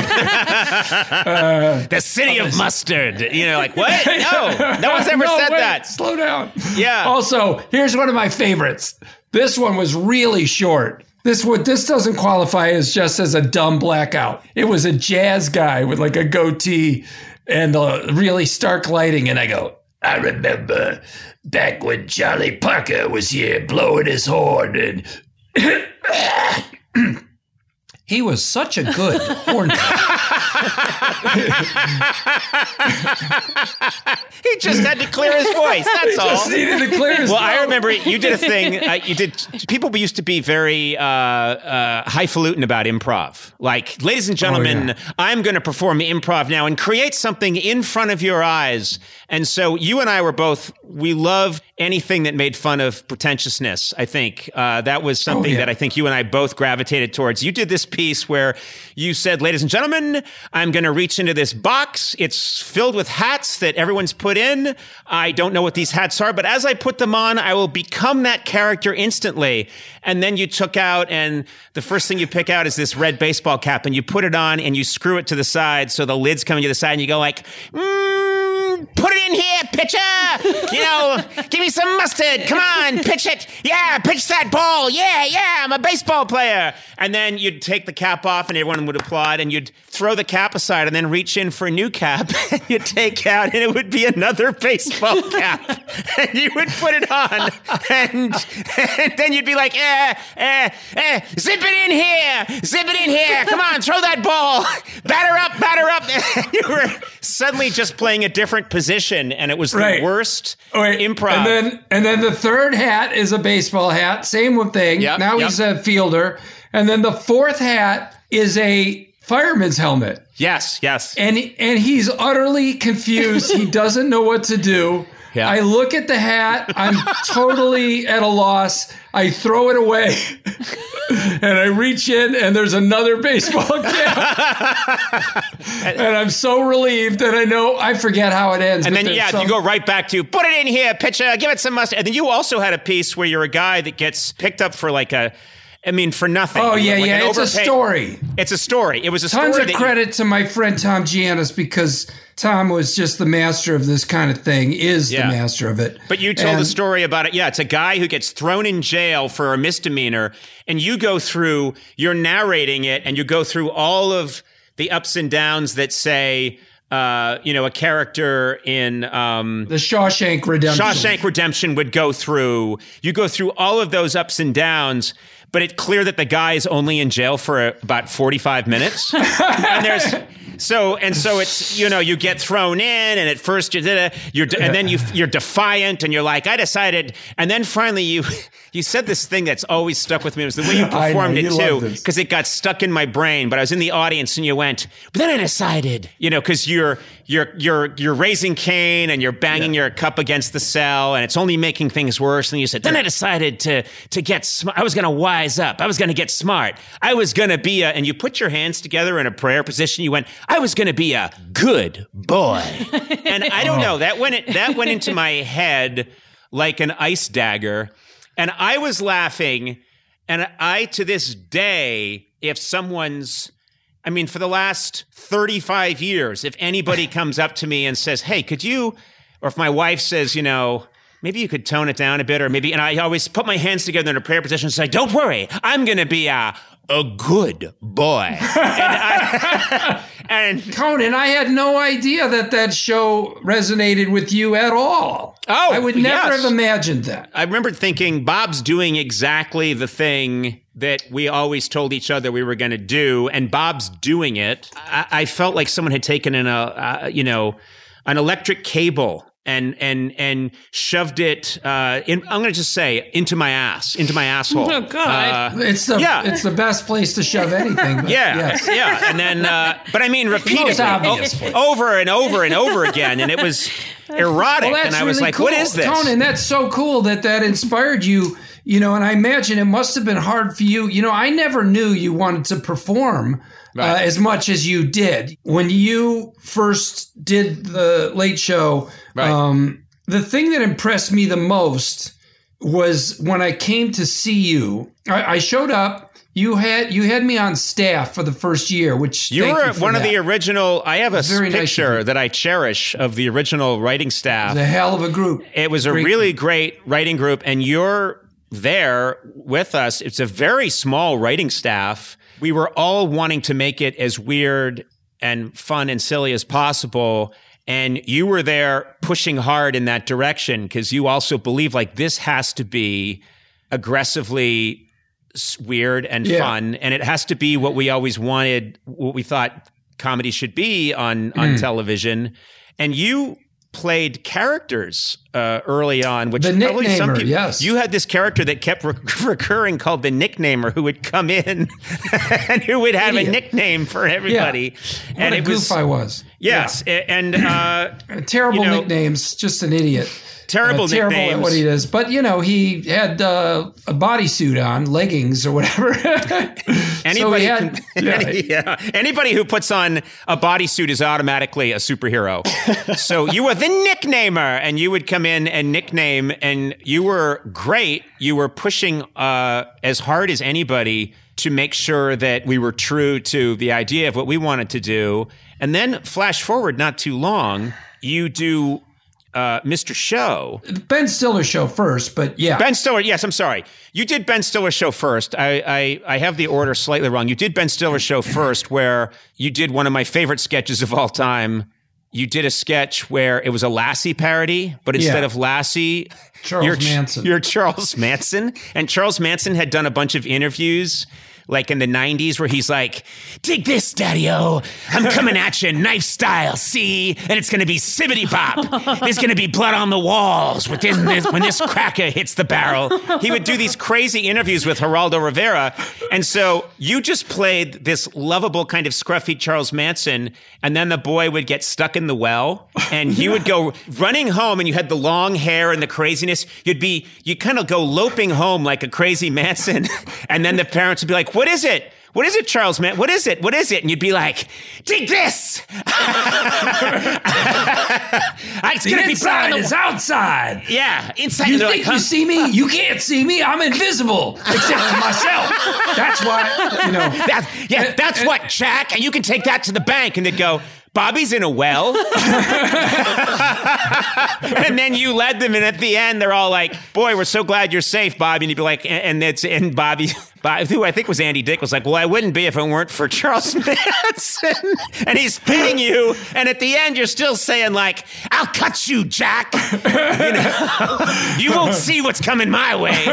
uh, the city of mustard. You know, like, what? No, no one's ever no, said wait, that. Slow down. Yeah. Also, here's one of my favorites. This one was really short. This would this doesn't qualify as just as a dumb blackout. It was a jazz guy with like a goatee and uh, really stark lighting. And I go, I remember back when Charlie Parker was here blowing his horn, and he was such a good horn. He just had to clear his voice. That's he all. Just needed to clear his well, throat. I remember you did a thing. Uh, you did. People used to be very uh, uh, highfalutin about improv. Like, ladies and gentlemen, oh, yeah. I'm going to perform improv now and create something in front of your eyes. And so you and I were both. We loved anything that made fun of pretentiousness. I think uh, that was something oh, yeah. that I think you and I both gravitated towards. You did this piece where you said, "Ladies and gentlemen, I'm going to reach into this box. It's filled with hats that everyone's put in. I don't know what these hats are, but as I put them on, I will become that character instantly." And then you took out, and the first thing you pick out is this red baseball cap, and you put it on, and you screw it to the side, so the lid's coming to the side, and you go like, mm, put it in here, pitcher. You know, give me some mustard. Come on, pitch it. Yeah, pitch that ball. Yeah, yeah, I'm a baseball player. And then you'd take the cap off, and everyone would applaud, and you'd throw the cap aside and then reach in for a new cap, and you'd take out, and it would be another baseball cap. And you would put it on, and, and then you'd be like, eh, eh, eh, zip it in here. Zip it in here. Come on, throw that ball. Batter up, batter up. And you were suddenly just playing a different position, and it was right. the worst Wait, improv. And then, and then the third hat is a baseball hat. Same thing. Yep, now yep. he's a fielder. And then the fourth hat is a fireman's helmet. Yes, yes. And and he's utterly confused. He doesn't know what to do. Yeah. I look at the hat. I'm totally at a loss. I throw it away. And I reach in, and there's another baseball cap. And I'm so relieved that I know, I forget how it ends. And then, yeah, some... you go right back to, put it in here, pitcher, give it some mustard. And then you also had a piece where you're a guy that gets picked up for like a, I mean, for nothing. Oh, yeah, like yeah. It's overpaid. a story. It's a story. It was a Tons story. Tons of credit you... to my friend Tom Giannis, because Tom was just the master of this kind of thing, is yeah. the master of it. But you told and... a story about it. Yeah, it's a guy who gets thrown in jail for a misdemeanor, and you go through, you're narrating it, and you go through all of the ups and downs that say, uh, you know, a character in um, The Shawshank Redemption. Shawshank Redemption would go through. You go through all of those ups and downs. But it's clear that the guy is only in jail for a, about forty-five minutes. and there's so and so it's, you know, you get thrown in, and at first you did a, you're and then you you're defiant, and you're like, I decided, and then finally you you said this thing that's always stuck with me. It was the way you performed know, it you too, because it got stuck in my brain. But I was in the audience, and you went, but then I decided, you know, because you're you're you're you're raising Cain, and you're banging yeah. your cup against the cell, and it's only making things worse. And you said, then I decided to to get smart. I was going to wise up. I was going to get smart. I was going to be a, and you put your hands together in a prayer position. You went, I was going to be a good boy. And I don't know, that went, that went into my head like an ice dagger. And I was laughing. And I, to this day, if someone's I mean, for the last thirty-five years, if anybody comes up to me and says, hey, could you, or if my wife says, you know, maybe you could tone it down a bit, or maybe, and I always put my hands together in a prayer position and say, don't worry, I'm going to be a, a good boy. and, I, and Conan, I had no idea that that show resonated with you at all. Oh, I would never yes. have imagined that. I remember thinking, Bob's doing exactly the thing that we always told each other we were going to do, and Bob's doing it. I, I felt like someone had taken in a, uh, you know, an electric cable and and and shoved it. Uh, in, I'm going to just say into my ass, into my asshole. Oh God! Uh, It's the yeah. it's the best place to shove anything. But yeah, yes. yeah, and then, uh, but I mean, repeatedly, obvious place. o- over and over and over again, and it was erotic, Well, that's and I was really like, cool. "What is this?" Conan, that's so cool that that inspired you. You know, and I imagine it must have been hard for you. You know, I never knew you wanted to perform uh, Right. as much as you did when you first did the Late Show. Right. Um, the thing that impressed me the most was when I came to see you. I, I showed up. You had you had me on staff for the first year, which You thank were you for one of that. the original. I have a Very nice of picture you. that I cherish of the original writing staff. The hell of a group. It was a Great really great writing group, and you're there with us. It's a very small writing staff. We were all wanting to make it as weird and fun and silly as possible. And you were there pushing hard in that direction because you also believe like this has to be aggressively s- weird and Yeah. fun. And it has to be what we always wanted, what we thought comedy should be on, Hmm. on television. And you played characters uh, early on, which The probably some Nicknamer, people, yes. you had this character that kept re- recurring called the Nicknamer, who would come in and who would have Idiot. a nickname for everybody. What and a it goof was I was. yes, a- and uh, Terrible You know- nicknames, just an idiot. Terrible Uh, terrible at nicknames. what he does. But, you know, he had uh, a bodysuit on, leggings or whatever. anybody, So he had- can, yeah. any- yeah, anybody who puts on a bodysuit is automatically a superhero. So you were the Nicknamer, and you would come in and nickname, and you were great. You were pushing uh, as hard as anybody to make sure that we were true to the idea of what we wanted to do. And then flash forward not too long, you do uh, Mister Show. Ben Stiller show first, but yeah. Ben Stiller, yes, I'm sorry. You did Ben Stiller show first. I, I I have the order slightly wrong. You did Ben Stiller show first, where you did one of my favorite sketches of all time. You did a sketch where it was a Lassie parody, but instead Yeah. of Lassie, Charles you're, Manson. You're Charles Manson. And Charles Manson had done a bunch of interviews like in the nineties where he's like, dig this, Daddy-O. I'm coming at you knife style, see? And it's going to be sibbity bop. There's going to be blood on the walls within this, when this cracker hits the barrel. He would do these crazy interviews with Geraldo Rivera. And so you just played this lovable kind of scruffy Charles Manson, and then the boy would get stuck in the well, and you would go running home, and you had the long hair and the craziness. You'd be, you kind of go loping home like a crazy Manson, and then the parents would be like, what is it? What is it, Charles Man? What is it? What is it? And you'd be like, dig this. It's The going to be blood on inside the is outside. Yeah, inside. You and they're think like, you huh? see me? You can't see me. I'm invisible, except to myself. That's why, you know. That, yeah, that's what, Jack. And you can take that to the bank. And they'd go, Bobby's in a well. And then you led them. And at the end, they're all like, boy, we're so glad you're safe, Bobby. And you'd be like, and, and it's, and Bobby, Bobby, who I think was Andy Dick, was like, well, I wouldn't be if it weren't for Charles Manson. And he's paying you. And at the end, you're still saying like, I'll cut you, Jack. You know, you won't see what's coming my way.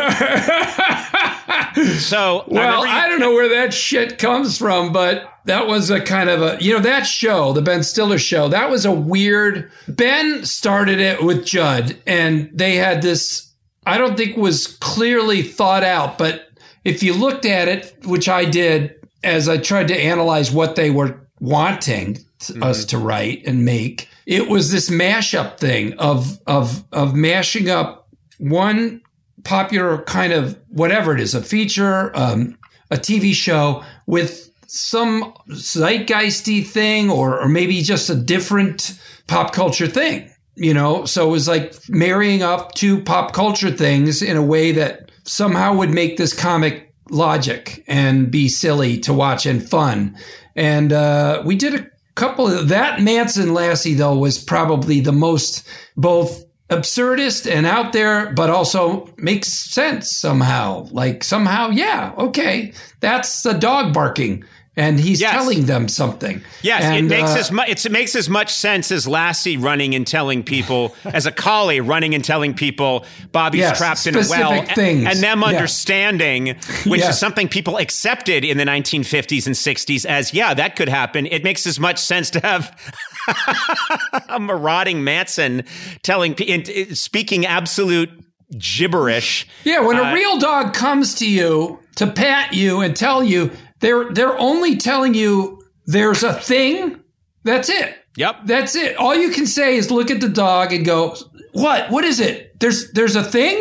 So, I Well, remember you- I don't know where that shit comes from, but that was a kind of a, you know, that show, the Ben Stiller show, that was a weird, Ben started it with Judd, and they had this, I don't think was clearly thought out, but if you looked at it, which I did, as I tried to analyze what they were wanting t- Mm-hmm. us to write and make, it was this mashup thing of, of, of mashing up one popular kind of whatever it is, a feature, um, a T V show with some zeitgeisty thing, or, or maybe just a different pop culture thing, you know? So it was like marrying up two pop culture things in a way that somehow would make this comic logic and be silly to watch and fun. And uh, we did a couple of that. Manson Lassie, though, was probably the most both absurdist and out there, but also makes sense somehow. Like somehow, yeah, okay, that's the dog barking. And he's yes. telling them something. Yes, and, it makes uh, as much. It makes as much sense as Lassie running and telling people, as a collie running and telling people Bobby's yes, trapped in a well, things. and them yeah. understanding, which yeah. is something people accepted in the nineteen fifties and sixties as, yeah, that could happen. It makes as much sense to have a marauding Manson telling, speaking absolute gibberish. Yeah, when uh, a real dog comes to you to pat you and tell you. They're they're only telling you there's a thing. That's it. Yep. That's it. All you can say is look at the dog and go, what? What is it? There's there's a thing?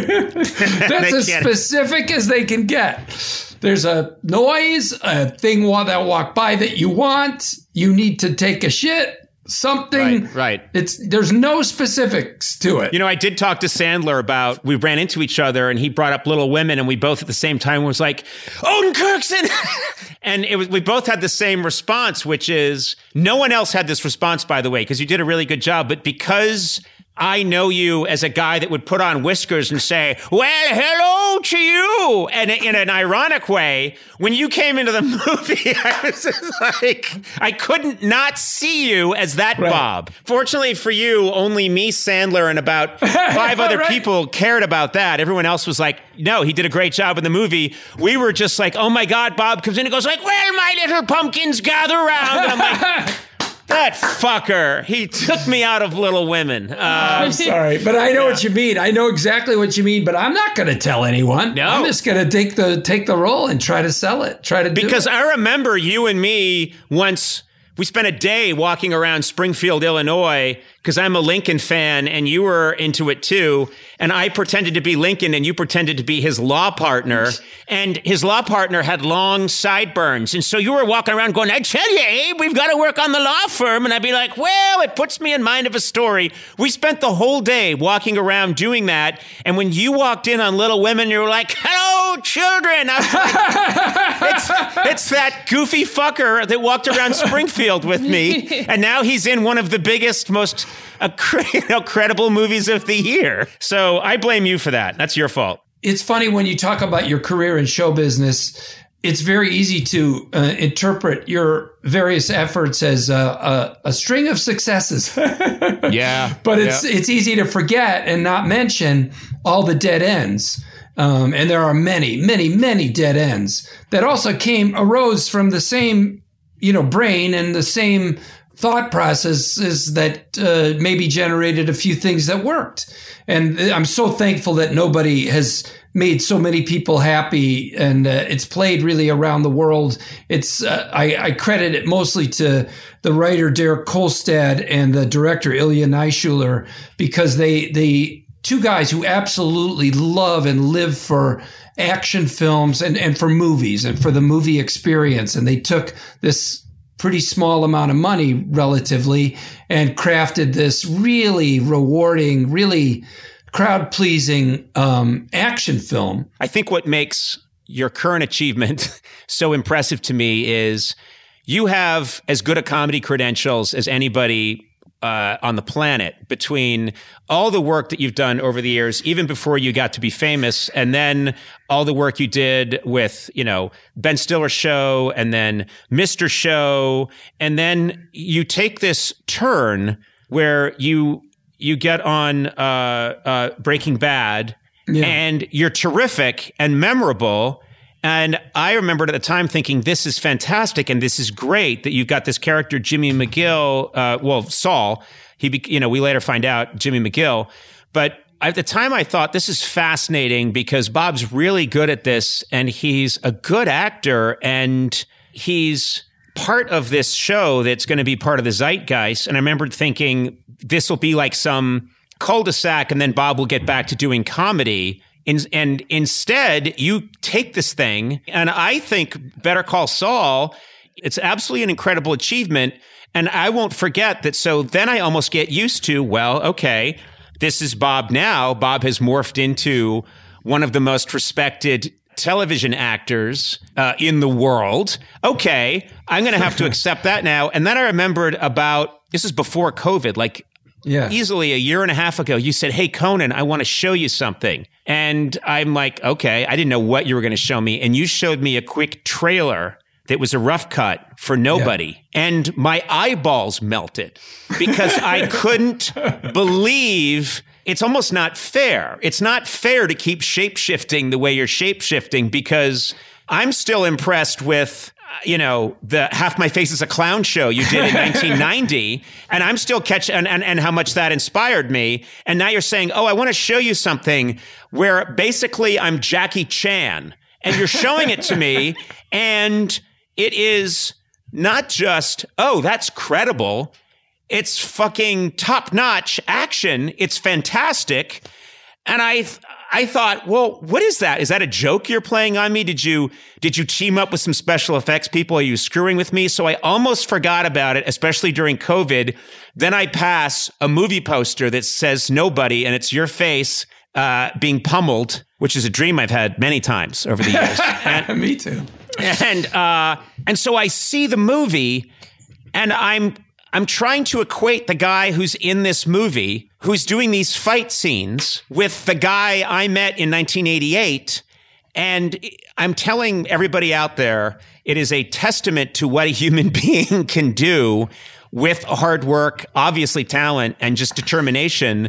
That's as specific as they can get. There's a noise, a thing that walk by that you want. You need to take a shit. Something right, right. It's there's no specifics to it. You know, I did talk to Sandler about we ran into each other and he brought up Little Women and we both at the same time was like, Odenkirk's in and it was we both had the same response, which is no one else had this response, by the way, because you did a really good job, but because I know you as a guy that would put on whiskers and say, well, hello to you. And in an ironic way, when you came into the movie, I was just like, I couldn't not see you as that right. Bob. Fortunately for you, only me, Sandler, and about five other right. people cared about that. Everyone else was like, no, he did a great job in the movie. We were just like, oh my God, Bob comes in and goes like, well, my little pumpkins gather round. And I'm like... That fucker. He took me out of Little Women. Uh, I'm sorry, but I know yeah. what you mean. I know exactly what you mean, but I'm not going to tell anyone. No. I'm just going to take the take the role and try to sell it. Try to do Because it. I remember you and me once, we spent a day walking around Springfield, Illinois, because I'm a Lincoln fan and you were into it too. And I pretended to be Lincoln and you pretended to be his law partner. And his law partner had long sideburns. And so you were walking around going, I tell you, Abe, we've got to work on the law firm. And I'd be like, well, it puts me in mind of a story. We spent the whole day walking around doing that. And when you walked in on Little Women, you were like, hello, children. I was like, it's, it's that goofy fucker that walked around Springfield with me. And now he's in one of the biggest, most a you know, credible movies of the year. So I blame you for that. That's your fault. It's funny when you talk about your career in show business, it's very easy to uh, interpret your various efforts as a, a, a string of successes. yeah. But it's yeah. it's easy to forget and not mention all the dead ends. Um, and there are many, many, many dead ends that also came, arose from the same, you know, brain and the same thought processes that uh, maybe generated a few things that worked. And I'm so thankful that nobody has made so many people happy, and uh, it's played really around the world. It's uh, I, I credit it mostly to the writer Derek Kolstad and the director Ilya Naishuller, because they they two guys who absolutely love and live for action films and, and for movies and for the movie experience. And they took this pretty small amount of money relatively and crafted this really rewarding, really crowd-pleasing um, action film. I think what makes your current achievement so impressive to me is you have as good a comedy credentials as anybody uh, on the planet, between all the work that you've done over the years, even before you got to be famous, and then all the work you did with, you know, Ben Stiller's show and then Mister Show. And then you take this turn where you you get on uh, uh, Breaking Bad, yeah. and you're terrific and memorable. And I remembered at the time thinking, this is fantastic and this is great that you've got this character, Jimmy McGill, uh, well, Saul. He, be, you know, we later find out Jimmy McGill. But at the time I thought, this is fascinating because Bob's really good at this and he's a good actor and he's part of this show that's going to be part of the zeitgeist. And I remembered thinking, this will be like some cul-de-sac and then Bob will get back to doing comedy. In, and instead, you take this thing, and I think Better Call Saul, it's absolutely an incredible achievement. And I won't forget that. So then I almost get used to, well, okay, this is Bob now. Bob has morphed into one of the most respected television actors uh, in the world. Okay, I'm going to have to accept that now. And then I remembered about, this is before COVID, like Yeah. easily a year and a half ago, you said, hey, Conan, I want to show you something. And I'm like, okay, I didn't know what you were going to show me. And you showed me a quick trailer that was a rough cut for nobody. Yeah. And my eyeballs melted because I couldn't believe it's almost not fair. It's not fair to keep shape-shifting the way you're shape-shifting because I'm still impressed with, you know, the Half My Face is a Clown show you did in nineteen ninety, and I'm still catching, and, and, and how much that inspired me. And now you're saying, oh, I want to show you something where basically I'm Jackie Chan, and you're showing it to me, and it is not just, oh, that's credible. It's fucking top-notch action. It's fantastic. And I th- I thought, well, what is that? Is that a joke you're playing on me? Did you did you team up with some special effects people? Are you screwing with me? So I almost forgot about it, especially during COVID. Then I pass a movie poster that says nobody, and it's your face uh, being pummeled, which is a dream I've had many times over the years. And, me too. And uh, and so I see the movie, and I'm I'm trying to equate the guy who's in this movie, who's doing these fight scenes, with the guy I met in nineteen eighty-eight. And I'm telling everybody out there, it is a testament to what a human being can do with hard work, obviously talent, and just determination.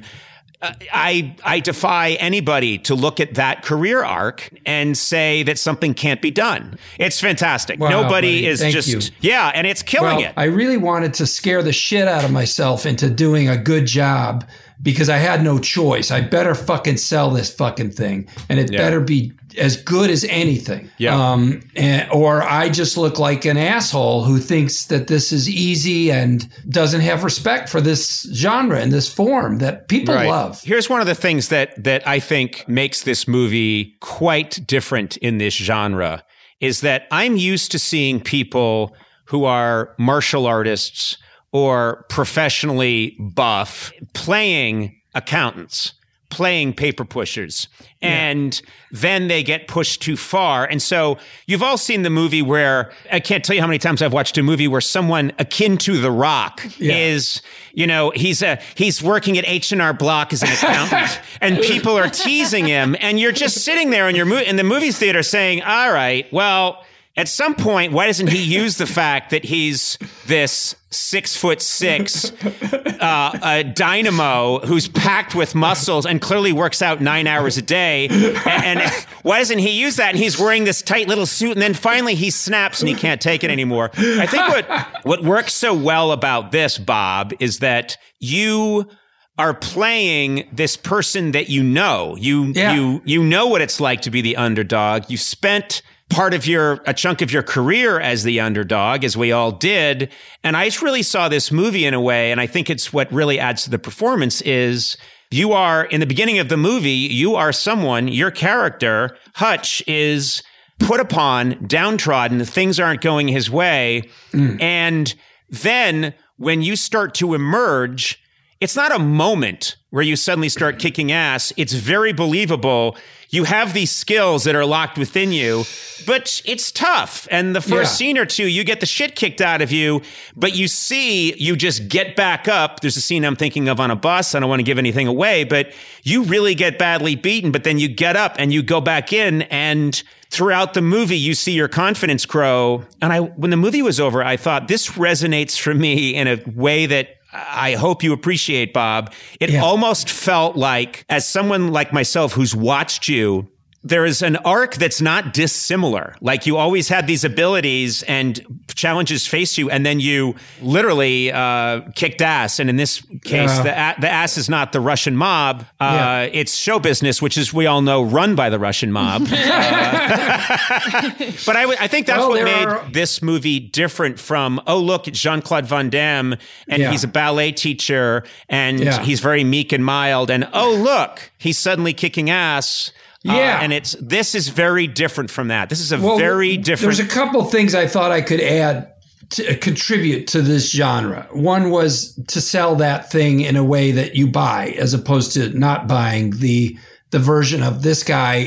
I I defy anybody to look at that career arc and say that something can't be done. It's fantastic. Wow, Nobody buddy. is Thank just, you. yeah, and it's killing well, it. I really wanted to scare the shit out of myself into doing a good job because I had no choice. I better fucking sell this fucking thing, and it Yeah. better be as good as anything. Yeah. Um, and, or I just look like an asshole who thinks that this is easy and doesn't have respect for this genre and this form that people Right. love. Here's one of the things that that I think makes this movie quite different in this genre is that I'm used to seeing people who are martial artists or professionally buff playing accountants, playing paper pushers, and then they get pushed too far. And so you've all seen the movie where, I can't tell you how many times I've watched a movie where someone akin to The Rock Yeah. is, you know, he's a he's working at H and R Block as an accountant, and people are teasing him, and you're just sitting there in your mo- in the movie theater saying, all right, well, at some point, why doesn't he use the fact that he's this six foot six uh, a dynamo who's packed with muscles and clearly works out nine hours a day? And, and why doesn't he use that? And he's wearing this tight little suit, and then finally he snaps and he can't take it anymore. I think what what works so well about this, Bob, is that you are playing this person that you know. You Yeah. you you know what it's like to be the underdog. You've spent part of your, a chunk of your career as the underdog, as we all did. And I just really saw this movie in a way, and I think it's what really adds to the performance is you are, in the beginning of the movie, you are someone, your character, Hutch, is put upon, downtrodden, things aren't going his way. Mm. And then when you start to emerge, it's not a moment where you suddenly start kicking ass. It's very believable. You have these skills that are locked within you, but it's tough. And the first Yeah. scene or two, you get the shit kicked out of you, but you see, you just get back up. There's a scene I'm thinking of on a bus. I don't want to give anything away, but you really get badly beaten, but then you get up and you go back in, and throughout the movie, you see your confidence grow. And I, when the movie was over, I thought this resonates for me in a way that I hope you appreciate, Bob. It Yeah. almost felt like, as someone like myself who's watched you, there is an arc that's not dissimilar. Like you always had these abilities and challenges face you, and then you literally uh, kicked ass. And in this case, Yeah. the a- the ass is not the Russian mob. Uh, Yeah. It's show business, which is, we all know, run by the Russian mob. uh, but I, w- I think that's Well, what there made are- this movie different from, oh, look, it's Jean-Claude Van Damme, and Yeah. he's a ballet teacher, and Yeah. he's very meek and mild, and oh, look, he's suddenly kicking ass. Uh, Yeah. and it's this is very different from that. This is a Well, very different. There's a couple things I thought I could add to uh, contribute to this genre. One was to sell that thing in a way that you buy, as opposed to not buying the the version of this guy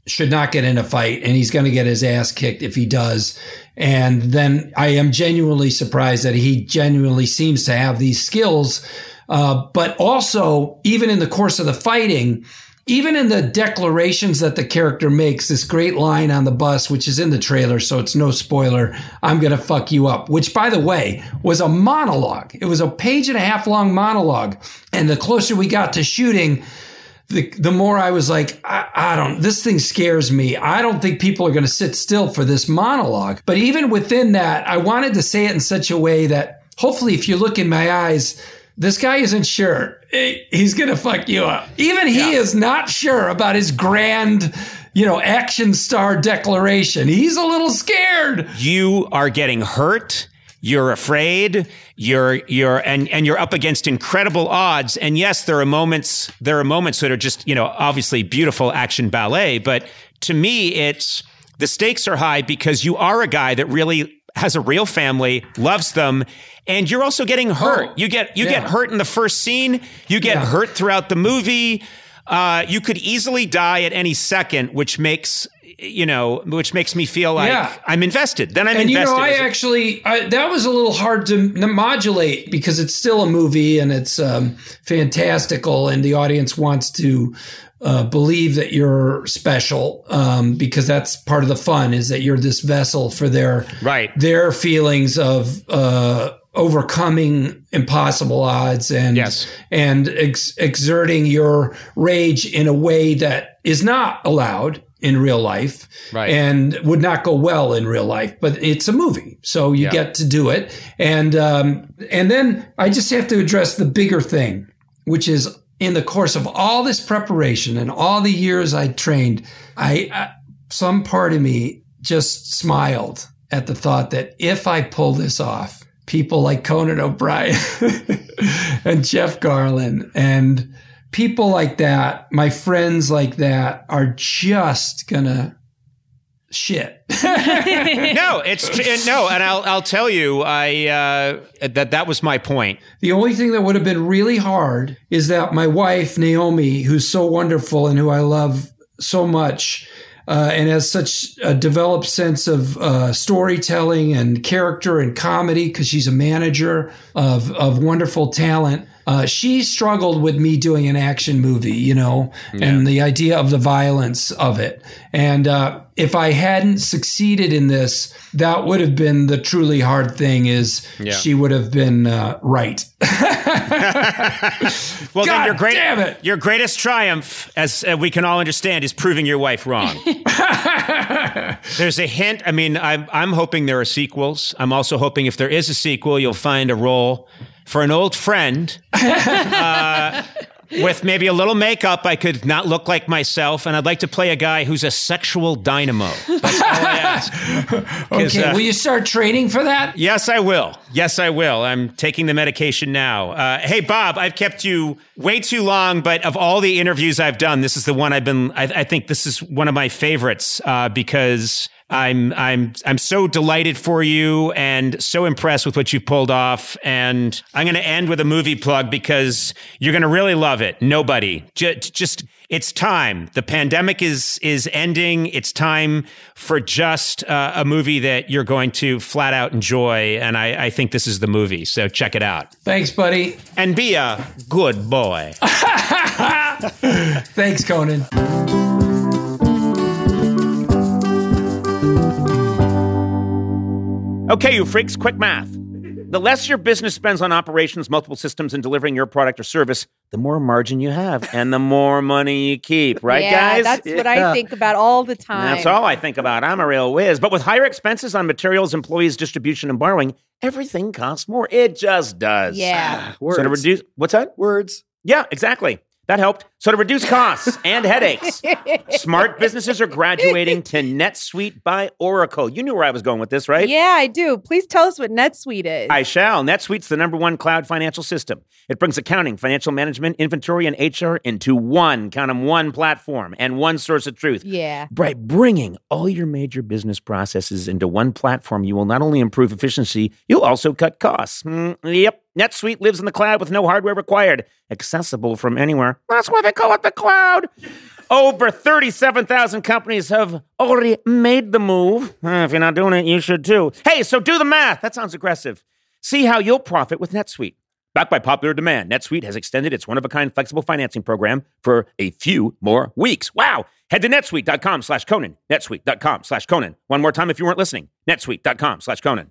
should not get in a fight, and he's going to get his ass kicked if he does. And then I am genuinely surprised that he genuinely seems to have these skills. Uh, but also, even in the course of the fighting, even in the declarations that the character makes, this great line on the bus, which is in the trailer, so it's no spoiler, I'm going to fuck you up, which, by the way, was a monologue. It was a page and a half long monologue. And the closer we got to shooting, the the more I was like, I, I don't, this thing scares me. I don't think people are going to sit still for this monologue. But even within that, I wanted to say it in such a way that hopefully if you look in my eyes, this guy isn't sure. He's going to fuck you up. Even he yeah. is not sure about his grand, you know, action star declaration. He's a little scared. You are getting hurt. You're afraid. You're you're and and you're up against incredible odds. And yes, there are moments. There are moments that are just, you know, obviously beautiful action ballet. But to me, it's the stakes are high because you are a guy that really has a real family, loves them, and you're also getting hurt. Oh, you get you yeah. get hurt in the first scene. You get yeah. hurt throughout the movie. Uh, you could easily die at any second, which makes you know, which makes me feel like yeah. I'm invested. Then I'm and invested. And you know, I actually I, that was a little hard to modulate because it's still a movie and it's um, fantastical, and the audience wants to. Uh, believe that you're special um, because that's part of the fun is that you're this vessel for their right. their feelings of uh, overcoming impossible odds and yes. and ex- exerting your rage in a way that is not allowed in real life right. and would not go well in real life. But it's a movie, so you yeah. get to do it. And um, and then I just have to address the bigger thing, which is in the course of all this preparation and all the years I trained, I, I some part of me just smiled at the thought that if I pull this off, people like Conan O'Brien and Jeff Garlin and people like that, my friends like that, are just gonna shit. no, it's no, and I'll I'll tell you, I uh, that that was my point. The only thing that would have been really hard is that my wife Naomi, who's so wonderful and who I love so much, uh, and has such a developed sense of uh, storytelling and character and comedy because she's a manager of of wonderful talent. Uh, she struggled with me doing an action movie, you know, yeah. and the idea of the violence of it. And uh, if I hadn't succeeded in this, that would have been the truly hard thing is yeah. she would have been uh, right. well, God then your great, damn it. Your greatest triumph, as uh, we can all understand, is proving your wife wrong. There's a hint. I mean, I'm, I'm hoping there are sequels. I'm also hoping if there is a sequel, you'll find a role for an old friend uh, with maybe a little makeup. I could not look like myself, and I'd like to play a guy who's a sexual dynamo. That's all I ask. Okay, uh, will you start training for that? Yes, I will. Yes, I will. I'm taking the medication now. Uh, hey, Bob, I've kept you way too long, but of all the interviews I've done, this is the one I've been, I, I think this is one of my favorites uh, because I'm I'm I'm so delighted for you and so impressed with what you've pulled off. And I'm going to end with a movie plug because you're going to really love it. Nobody. Just, just it's time. The pandemic is is ending. It's time for just uh, a movie that you're going to flat out enjoy. And I, I think this is the movie. So check it out. Thanks, buddy. And be a good boy. Thanks, Conan. Okay, you freaks, quick math. The less your business spends on operations, multiple systems, and delivering your product or service, the more margin you have and the more money you keep. Right, yeah, guys? That's what I think about all the time. That's all I think about. I'm a real whiz. But with higher expenses on materials, employees, distribution, and borrowing, everything costs more. It just does. Yeah. Words. So to reduce, what's that? Words. Yeah, exactly. That helped. So to reduce costs and headaches, smart businesses are graduating to NetSuite by Oracle. You knew where I was going with this, right? Yeah, I do. Please tell us what NetSuite is. I shall. NetSuite's the number one cloud financial system. It brings accounting, financial management, inventory, and H R into one, count them, one platform and one source of truth. Yeah. By bringing all your major business processes into one platform, you will not only improve efficiency, you'll also cut costs. Mm, yep. NetSuite lives in the cloud with no hardware required, accessible from anywhere. That's why they call it the cloud. Over thirty-seven thousand companies have already made the move. Uh, if you're not doing it, you should too. Hey, so do the math. That sounds aggressive. See how you'll profit with NetSuite. Backed by popular demand, NetSuite has extended its one-of-a-kind flexible financing program for a few more weeks. Wow! Head to netsuite.com slash Conan. netsuite.com slash Conan. One more time if you weren't listening. netsuite.com slash Conan.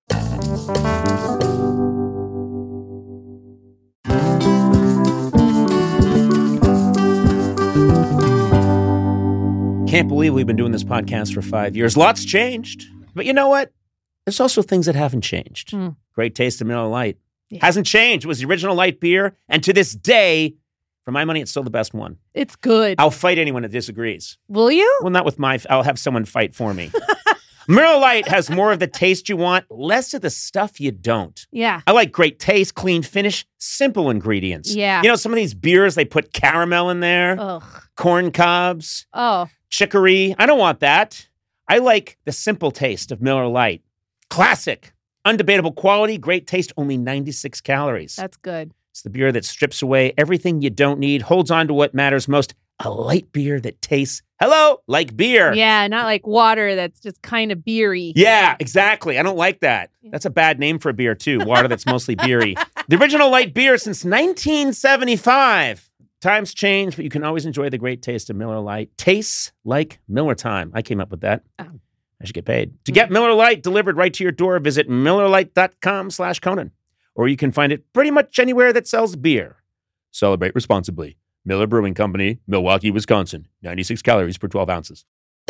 Can't believe we've been doing this podcast for five years. Lots changed. But you know what? There's also things that haven't changed. Mm. Great taste of Miller Lite. Yeah. Hasn't changed. It was the original light beer. And to this day, for my money, it's still the best one. It's good. I'll fight anyone that disagrees. Will you? Well, not with my... I'll have someone fight for me. Miller Lite has more of the taste you want, less of the stuff you don't. Yeah. I like great taste, clean finish, simple ingredients. Yeah. You know, some of these beers, they put caramel in there. Ugh. Corn cobs. Oh. Chicory. I don't want that. I like the simple taste of Miller Lite. Classic. Undebatable quality, great taste, only ninety-six calories. That's good. It's the beer that strips away everything you don't need, holds on to what matters most. A light beer that tastes, hello, like beer. Yeah, not like water that's just kind of beery. Yeah, exactly. I don't like that. That's a bad name for a beer, too. Water that's mostly beery. The original light beer since nineteen seventy-five. Times change, but you can always enjoy the great taste of Miller Lite. Tastes like Miller time. I came up with that. Oh. I should get paid. To get Miller Lite delivered right to your door, visit MillerLite.com slash Conan. Or you can find it pretty much anywhere that sells beer. Celebrate responsibly. Miller Brewing Company, Milwaukee, Wisconsin. ninety-six calories per twelve ounces.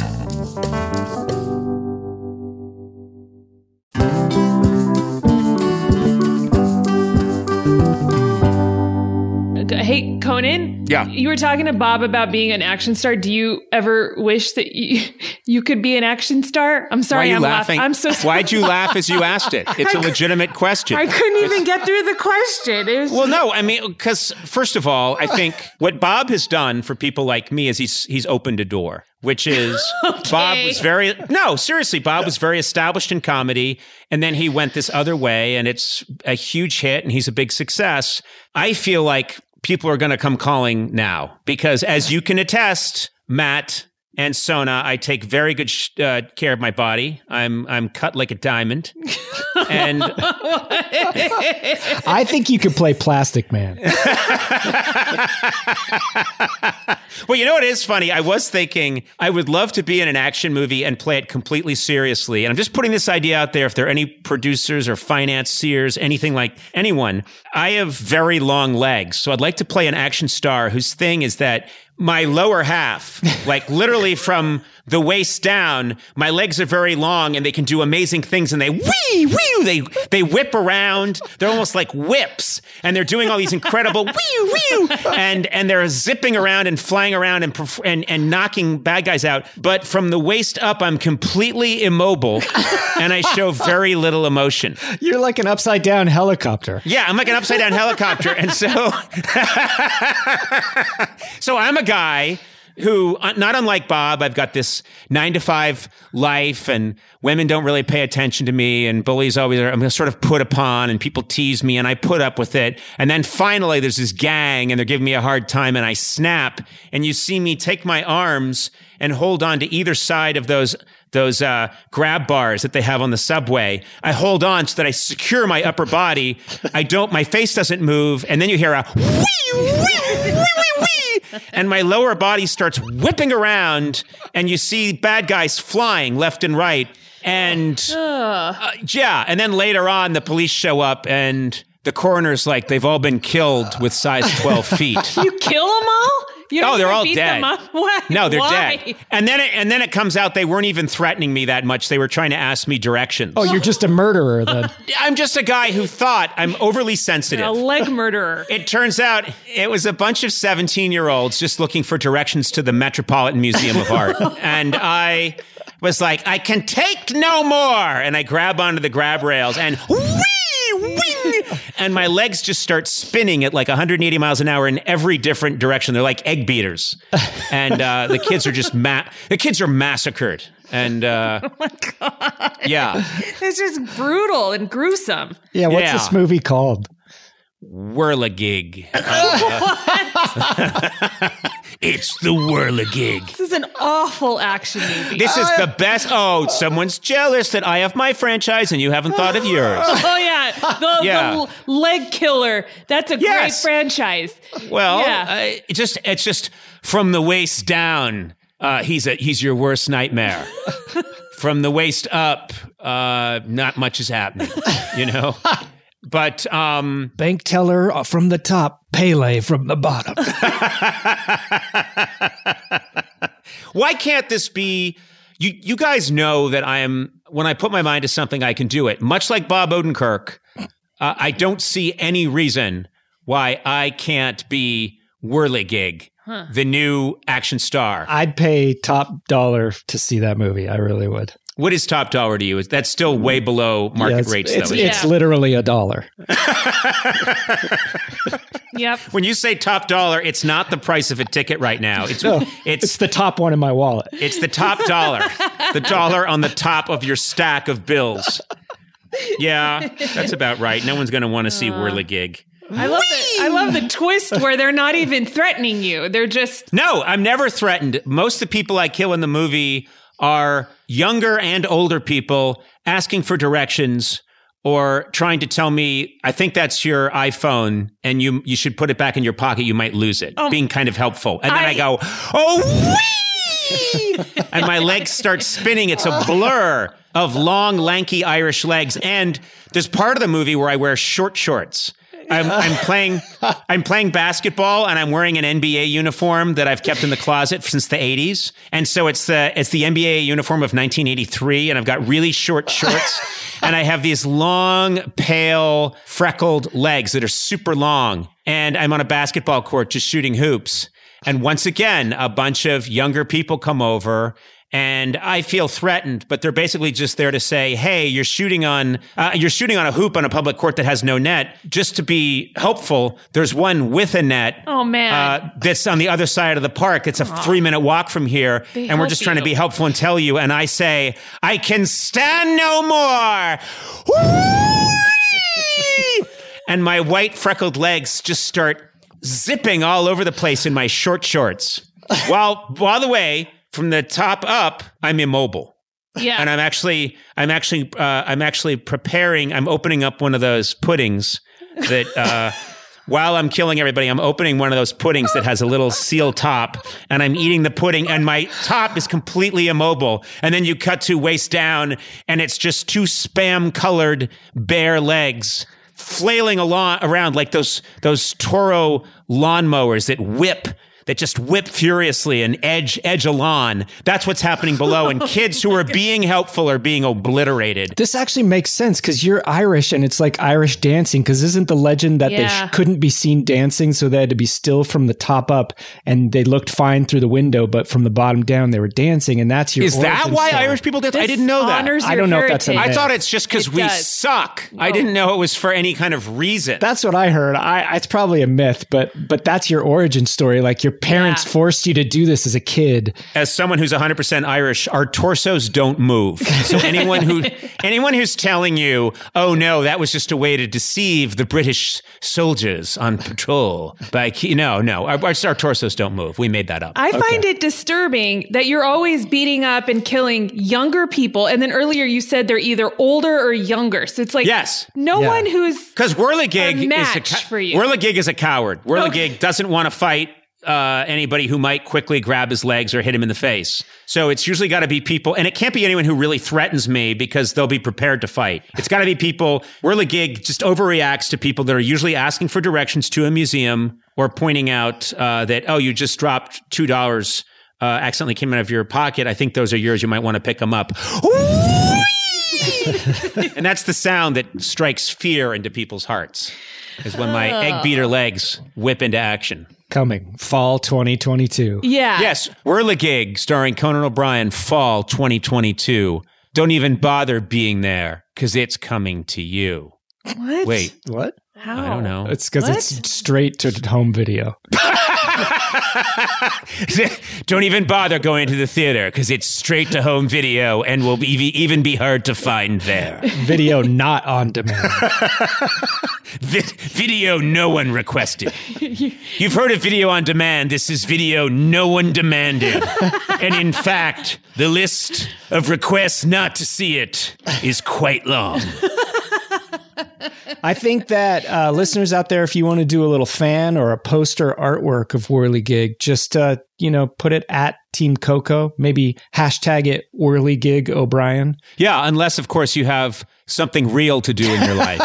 Hey, Conan? Yeah. You were talking to Bob about being an action star. Do you ever wish that you, you could be an action star? I'm sorry, Why are you I'm laughing. Laugh- I'm so sorry. Why'd you laugh as you asked it? It's a legitimate question. I couldn't even get through the question. It was Well, no, I mean, because first of all, I think what Bob has done for people like me is he's he's opened a door, which is okay. Bob was very, no, seriously, Bob was very established in comedy, and then he went this other way, and it's a huge hit, and he's a big success. I feel like people are going to come calling now because, as you can attest, Matt and Sona, I take very good sh- uh, care of my body. I'm I'm cut like a diamond, and I think you could play Plastic Man. Well, you know what is funny? I was thinking I would love to be in an action movie and play it completely seriously. And I'm just putting this idea out there. If there are any producers or financiers, anything like anyone, I have very long legs. So I'd like to play an action star whose thing is that my lower half, like literally from the waist down, my legs are very long and they can do amazing things, and they wee, wee, they they whip around. They're almost like whips, and they're doing all these incredible wee, wee, and and they're zipping around and flying around and and and knocking bad guys out. But from the waist up, I'm completely immobile, and I show very little emotion. You're like an upside down helicopter. Yeah, I'm like an upside down helicopter, and so so I'm a guy who, not unlike Bob, I've got this nine to five life, and women don't really pay attention to me, and bullies always are, I'm sort of put upon, and people tease me, and I put up with it. And then finally there's this gang, and they're giving me a hard time, and I snap, and you see me take my arms and hold on to either side of those those uh, grab bars that they have on the subway. I hold on so that I secure my upper body. I don't, my face doesn't move, and then you hear a wee, wee, wee, wee, wee, and my lower body starts whipping around, and you see bad guys flying left and right. And uh, yeah, and then later on, the police show up, and the coroner's like, they've all been killed with size twelve feet. You kill them all? You oh, they're all beat dead. Them up? Why? No, they're Why? dead. And then, it, and then it comes out they weren't even threatening me that much. They were trying to ask me directions. Oh, you're just a murderer then. I'm just a guy who thought I'm overly sensitive. A leg murderer. It turns out it was a bunch of seventeen-year-olds just looking for directions to the Metropolitan Museum of Art. And I was like, I can take no more. And I grab onto the grab rails and whee! Wing! And my legs just start spinning at like one hundred eighty miles an hour in every different direction. They're like egg beaters. And uh, the kids are just, ma- the kids are massacred. And uh, oh my God. Yeah. It's just brutal and gruesome. Yeah, what's yeah. this movie called? Whirligig. Uh, It's the Whirligig. This is an awful action movie. This is the best. Oh, someone's jealous that I have my franchise and you haven't thought of yours. Oh yeah, the, Yeah. the l- leg killer. That's a Yes. great franchise. Well, Yeah. uh, it just it's just from the waist down. Uh, he's a he's your worst nightmare. From the waist up, uh, not much is happening. You know, but um, Bank teller uh, from the top, Pele from the bottom. why can't this be? You you guys know that I am. When I put my mind to something, I can do it. Much like Bob Odenkirk, uh, I don't see any reason why I can't be Whirligig, Huh. the new action star. I'd pay top dollar to see that movie. I really would. What is top dollar to you? Is that's still way below market Yeah, it's, rates, It's, though? it's Yeah. literally a dollar. Yep. When you say top dollar, it's not the price of a ticket right now. It's No, it's It's the top one in my wallet. it's the top dollar, the dollar on the top of your stack of bills. Yeah, that's about right. No one's going to want to see Whirligig. I love the, I love the twist where they're not even threatening you. They're just No, I'm never threatened. Most of the people I kill in the movie are younger and older people asking for directions or trying to tell me, I think that's your iPhone and you you should put it back in your pocket. You might lose it. Oh. Being kind of helpful. And then I, I- go, oh, wee! And my legs start spinning. It's a blur of long, lanky Irish legs. And there's part of the movie where I wear short shorts. I'm, I'm playing. I'm playing basketball, and I'm wearing an N B A uniform that I've kept in the closet since the eighties. And so it's the it's the N B A uniform of nineteen eighty-three, and I've got really short shorts, and I have these long, pale, freckled legs that are super long. And I'm on a basketball court just shooting hoops. And once again, a bunch of younger people come over. And I feel threatened, but they're basically just there to say, "Hey, you're shooting on uh, you're shooting on a hoop on a public court that has no net." Just to be helpful, there's one with a net. Oh, man. uh, that's on the other side of the park. It's a three minute walk from here, They and we're help just trying to you. be helpful and tell you. And I say, "I can stand no more." Whee! And my white freckled legs just start zipping all over the place in my short shorts. While, by the way, from the top up, I'm immobile, yeah. and I'm actually, I'm actually, uh, I'm actually preparing. I'm opening up one of those puddings that, uh, while I'm killing everybody, I'm opening one of those puddings that has a little seal top, and I'm eating the pudding, and my top is completely immobile. And then you cut to waist down, and it's just two spam-colored bare legs flailing along around like those those Toro lawnmowers that whip. That just whip furiously and edge edge a lawn. That's what's happening below. And kids who are being helpful are being obliterated. This actually makes sense because you're Irish and it's like Irish dancing. Because isn't the legend that they Yeah. sh- couldn't be seen dancing, so they had to be still from the top up, and they looked fine through the window, but from the bottom down they were dancing, and that's your. Is that origin why story. Irish people dance? I This didn't know that. honors I your don't know if that's a heritage. I myth. thought it's just because It we does. suck. I No. didn't know it was for any kind of reason. That's what I heard. I it's probably a myth, but but that's your origin story. Like your parents Yeah. forced you to do this as a kid. As someone who's one hundred percent Irish, our torsos don't move. So anyone who anyone who's telling you, "Oh no, that was just a way to deceive the British soldiers on patrol," by no, no, our, our, our torsos don't move. We made that up. I find it disturbing that you're always beating up and killing younger people. And then earlier you said they're either older or younger. So it's like, Yes. no Yeah. one who's Because Whirligig A is a match co- for you. Whirligig is a coward. Whirligig Okay. doesn't want to fight uh, anybody who might quickly grab his legs or hit him in the face. So it's usually got to be people, and it can't be anyone who really threatens me because they'll be prepared to fight. It's got to be people. Whirligig just overreacts to people that are usually asking for directions to a museum or pointing out uh, that, oh, you just dropped two dollars. Uh, accidentally came out of your pocket. I think those are yours. You might want to pick them up. And that's the sound that strikes fear into people's hearts, is when my egg beater legs whip into action. Coming fall twenty twenty-two. yeah. Yes, Whirligig, starring Conan O'Brien, fall twenty twenty-two. Don't even bother being there, because it's coming to you. What? Wait, What? How? I don't know. It's because What? it's straight to home video. Don't even bother going to the theater because it's straight to home video and will be, even be hard to find there. Video not on demand. Vi- video no one requested. You've heard of video on demand. This is video no one demanded. And in fact, the list of requests not to see it is quite long. I think that uh, listeners out there, if you want to do a little fan or a poster artwork of Whirligig, just uh, you know, put it at Team Coco. Maybe hashtag it Whirligig O'Brien. Yeah, unless of course you have something real to do in your life.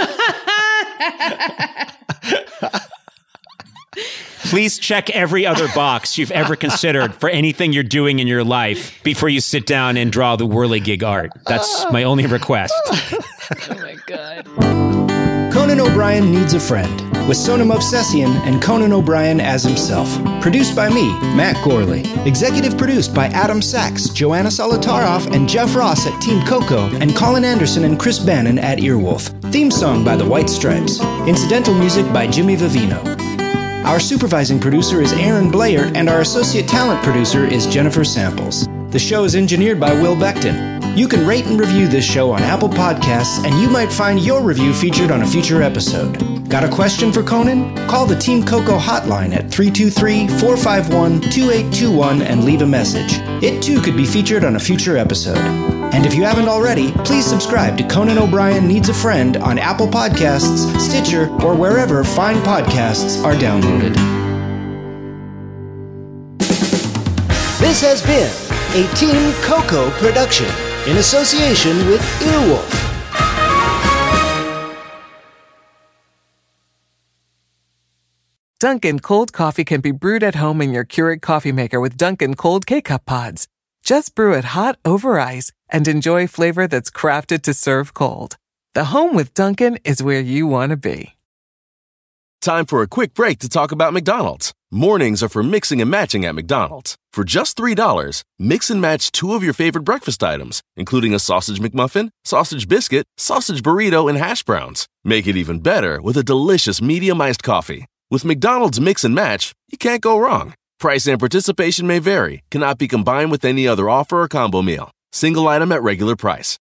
Please check every other box you've ever considered for anything you're doing in your life before you sit down and draw the Whirligig art. That's my only request. Oh my God. Conan O'Brien Needs a Friend, with Sonam Movsesian and Conan O'Brien as himself. Produced by me, Matt Gorley. Executive produced by Adam Sachs, Joanna Solitaroff, and Jeff Ross at Team Coco, and Colin Anderson and Chris Bannon at Earwolf. Theme song by the White Stripes. Incidental music by Jimmy Vivino. Our supervising producer is Aaron Blair, and our associate talent producer is Jennifer Samples. The show is engineered by Will Beckton. You can rate and review this show on Apple Podcasts, and you might find your review featured on a future episode. Got a question for Conan? Call the Team Coco hotline at three two three, four five one, two eight two one and leave a message. It too could be featured on a future episode. And if you haven't already, please subscribe to Conan O'Brien Needs a Friend on Apple Podcasts, Stitcher, or wherever fine podcasts are downloaded. This has been a Team Coco production in association with Earwolf. Dunkin' cold coffee can be brewed at home in your Keurig coffee maker with Dunkin' cold K-Cup pods. Just brew it hot over ice and enjoy flavor that's crafted to serve cold. The home with Dunkin' is where you want to be. Time for a quick break to talk about McDonald's. Mornings are for mixing and matching at McDonald's. For just three dollars, mix and match two of your favorite breakfast items, including a sausage McMuffin, sausage biscuit, sausage burrito, and hash browns. Make it even better with a delicious medium iced coffee. With McDonald's Mix and Match, you can't go wrong. Price and participation may vary, cannot be combined with any other offer or combo meal. Single item at regular price.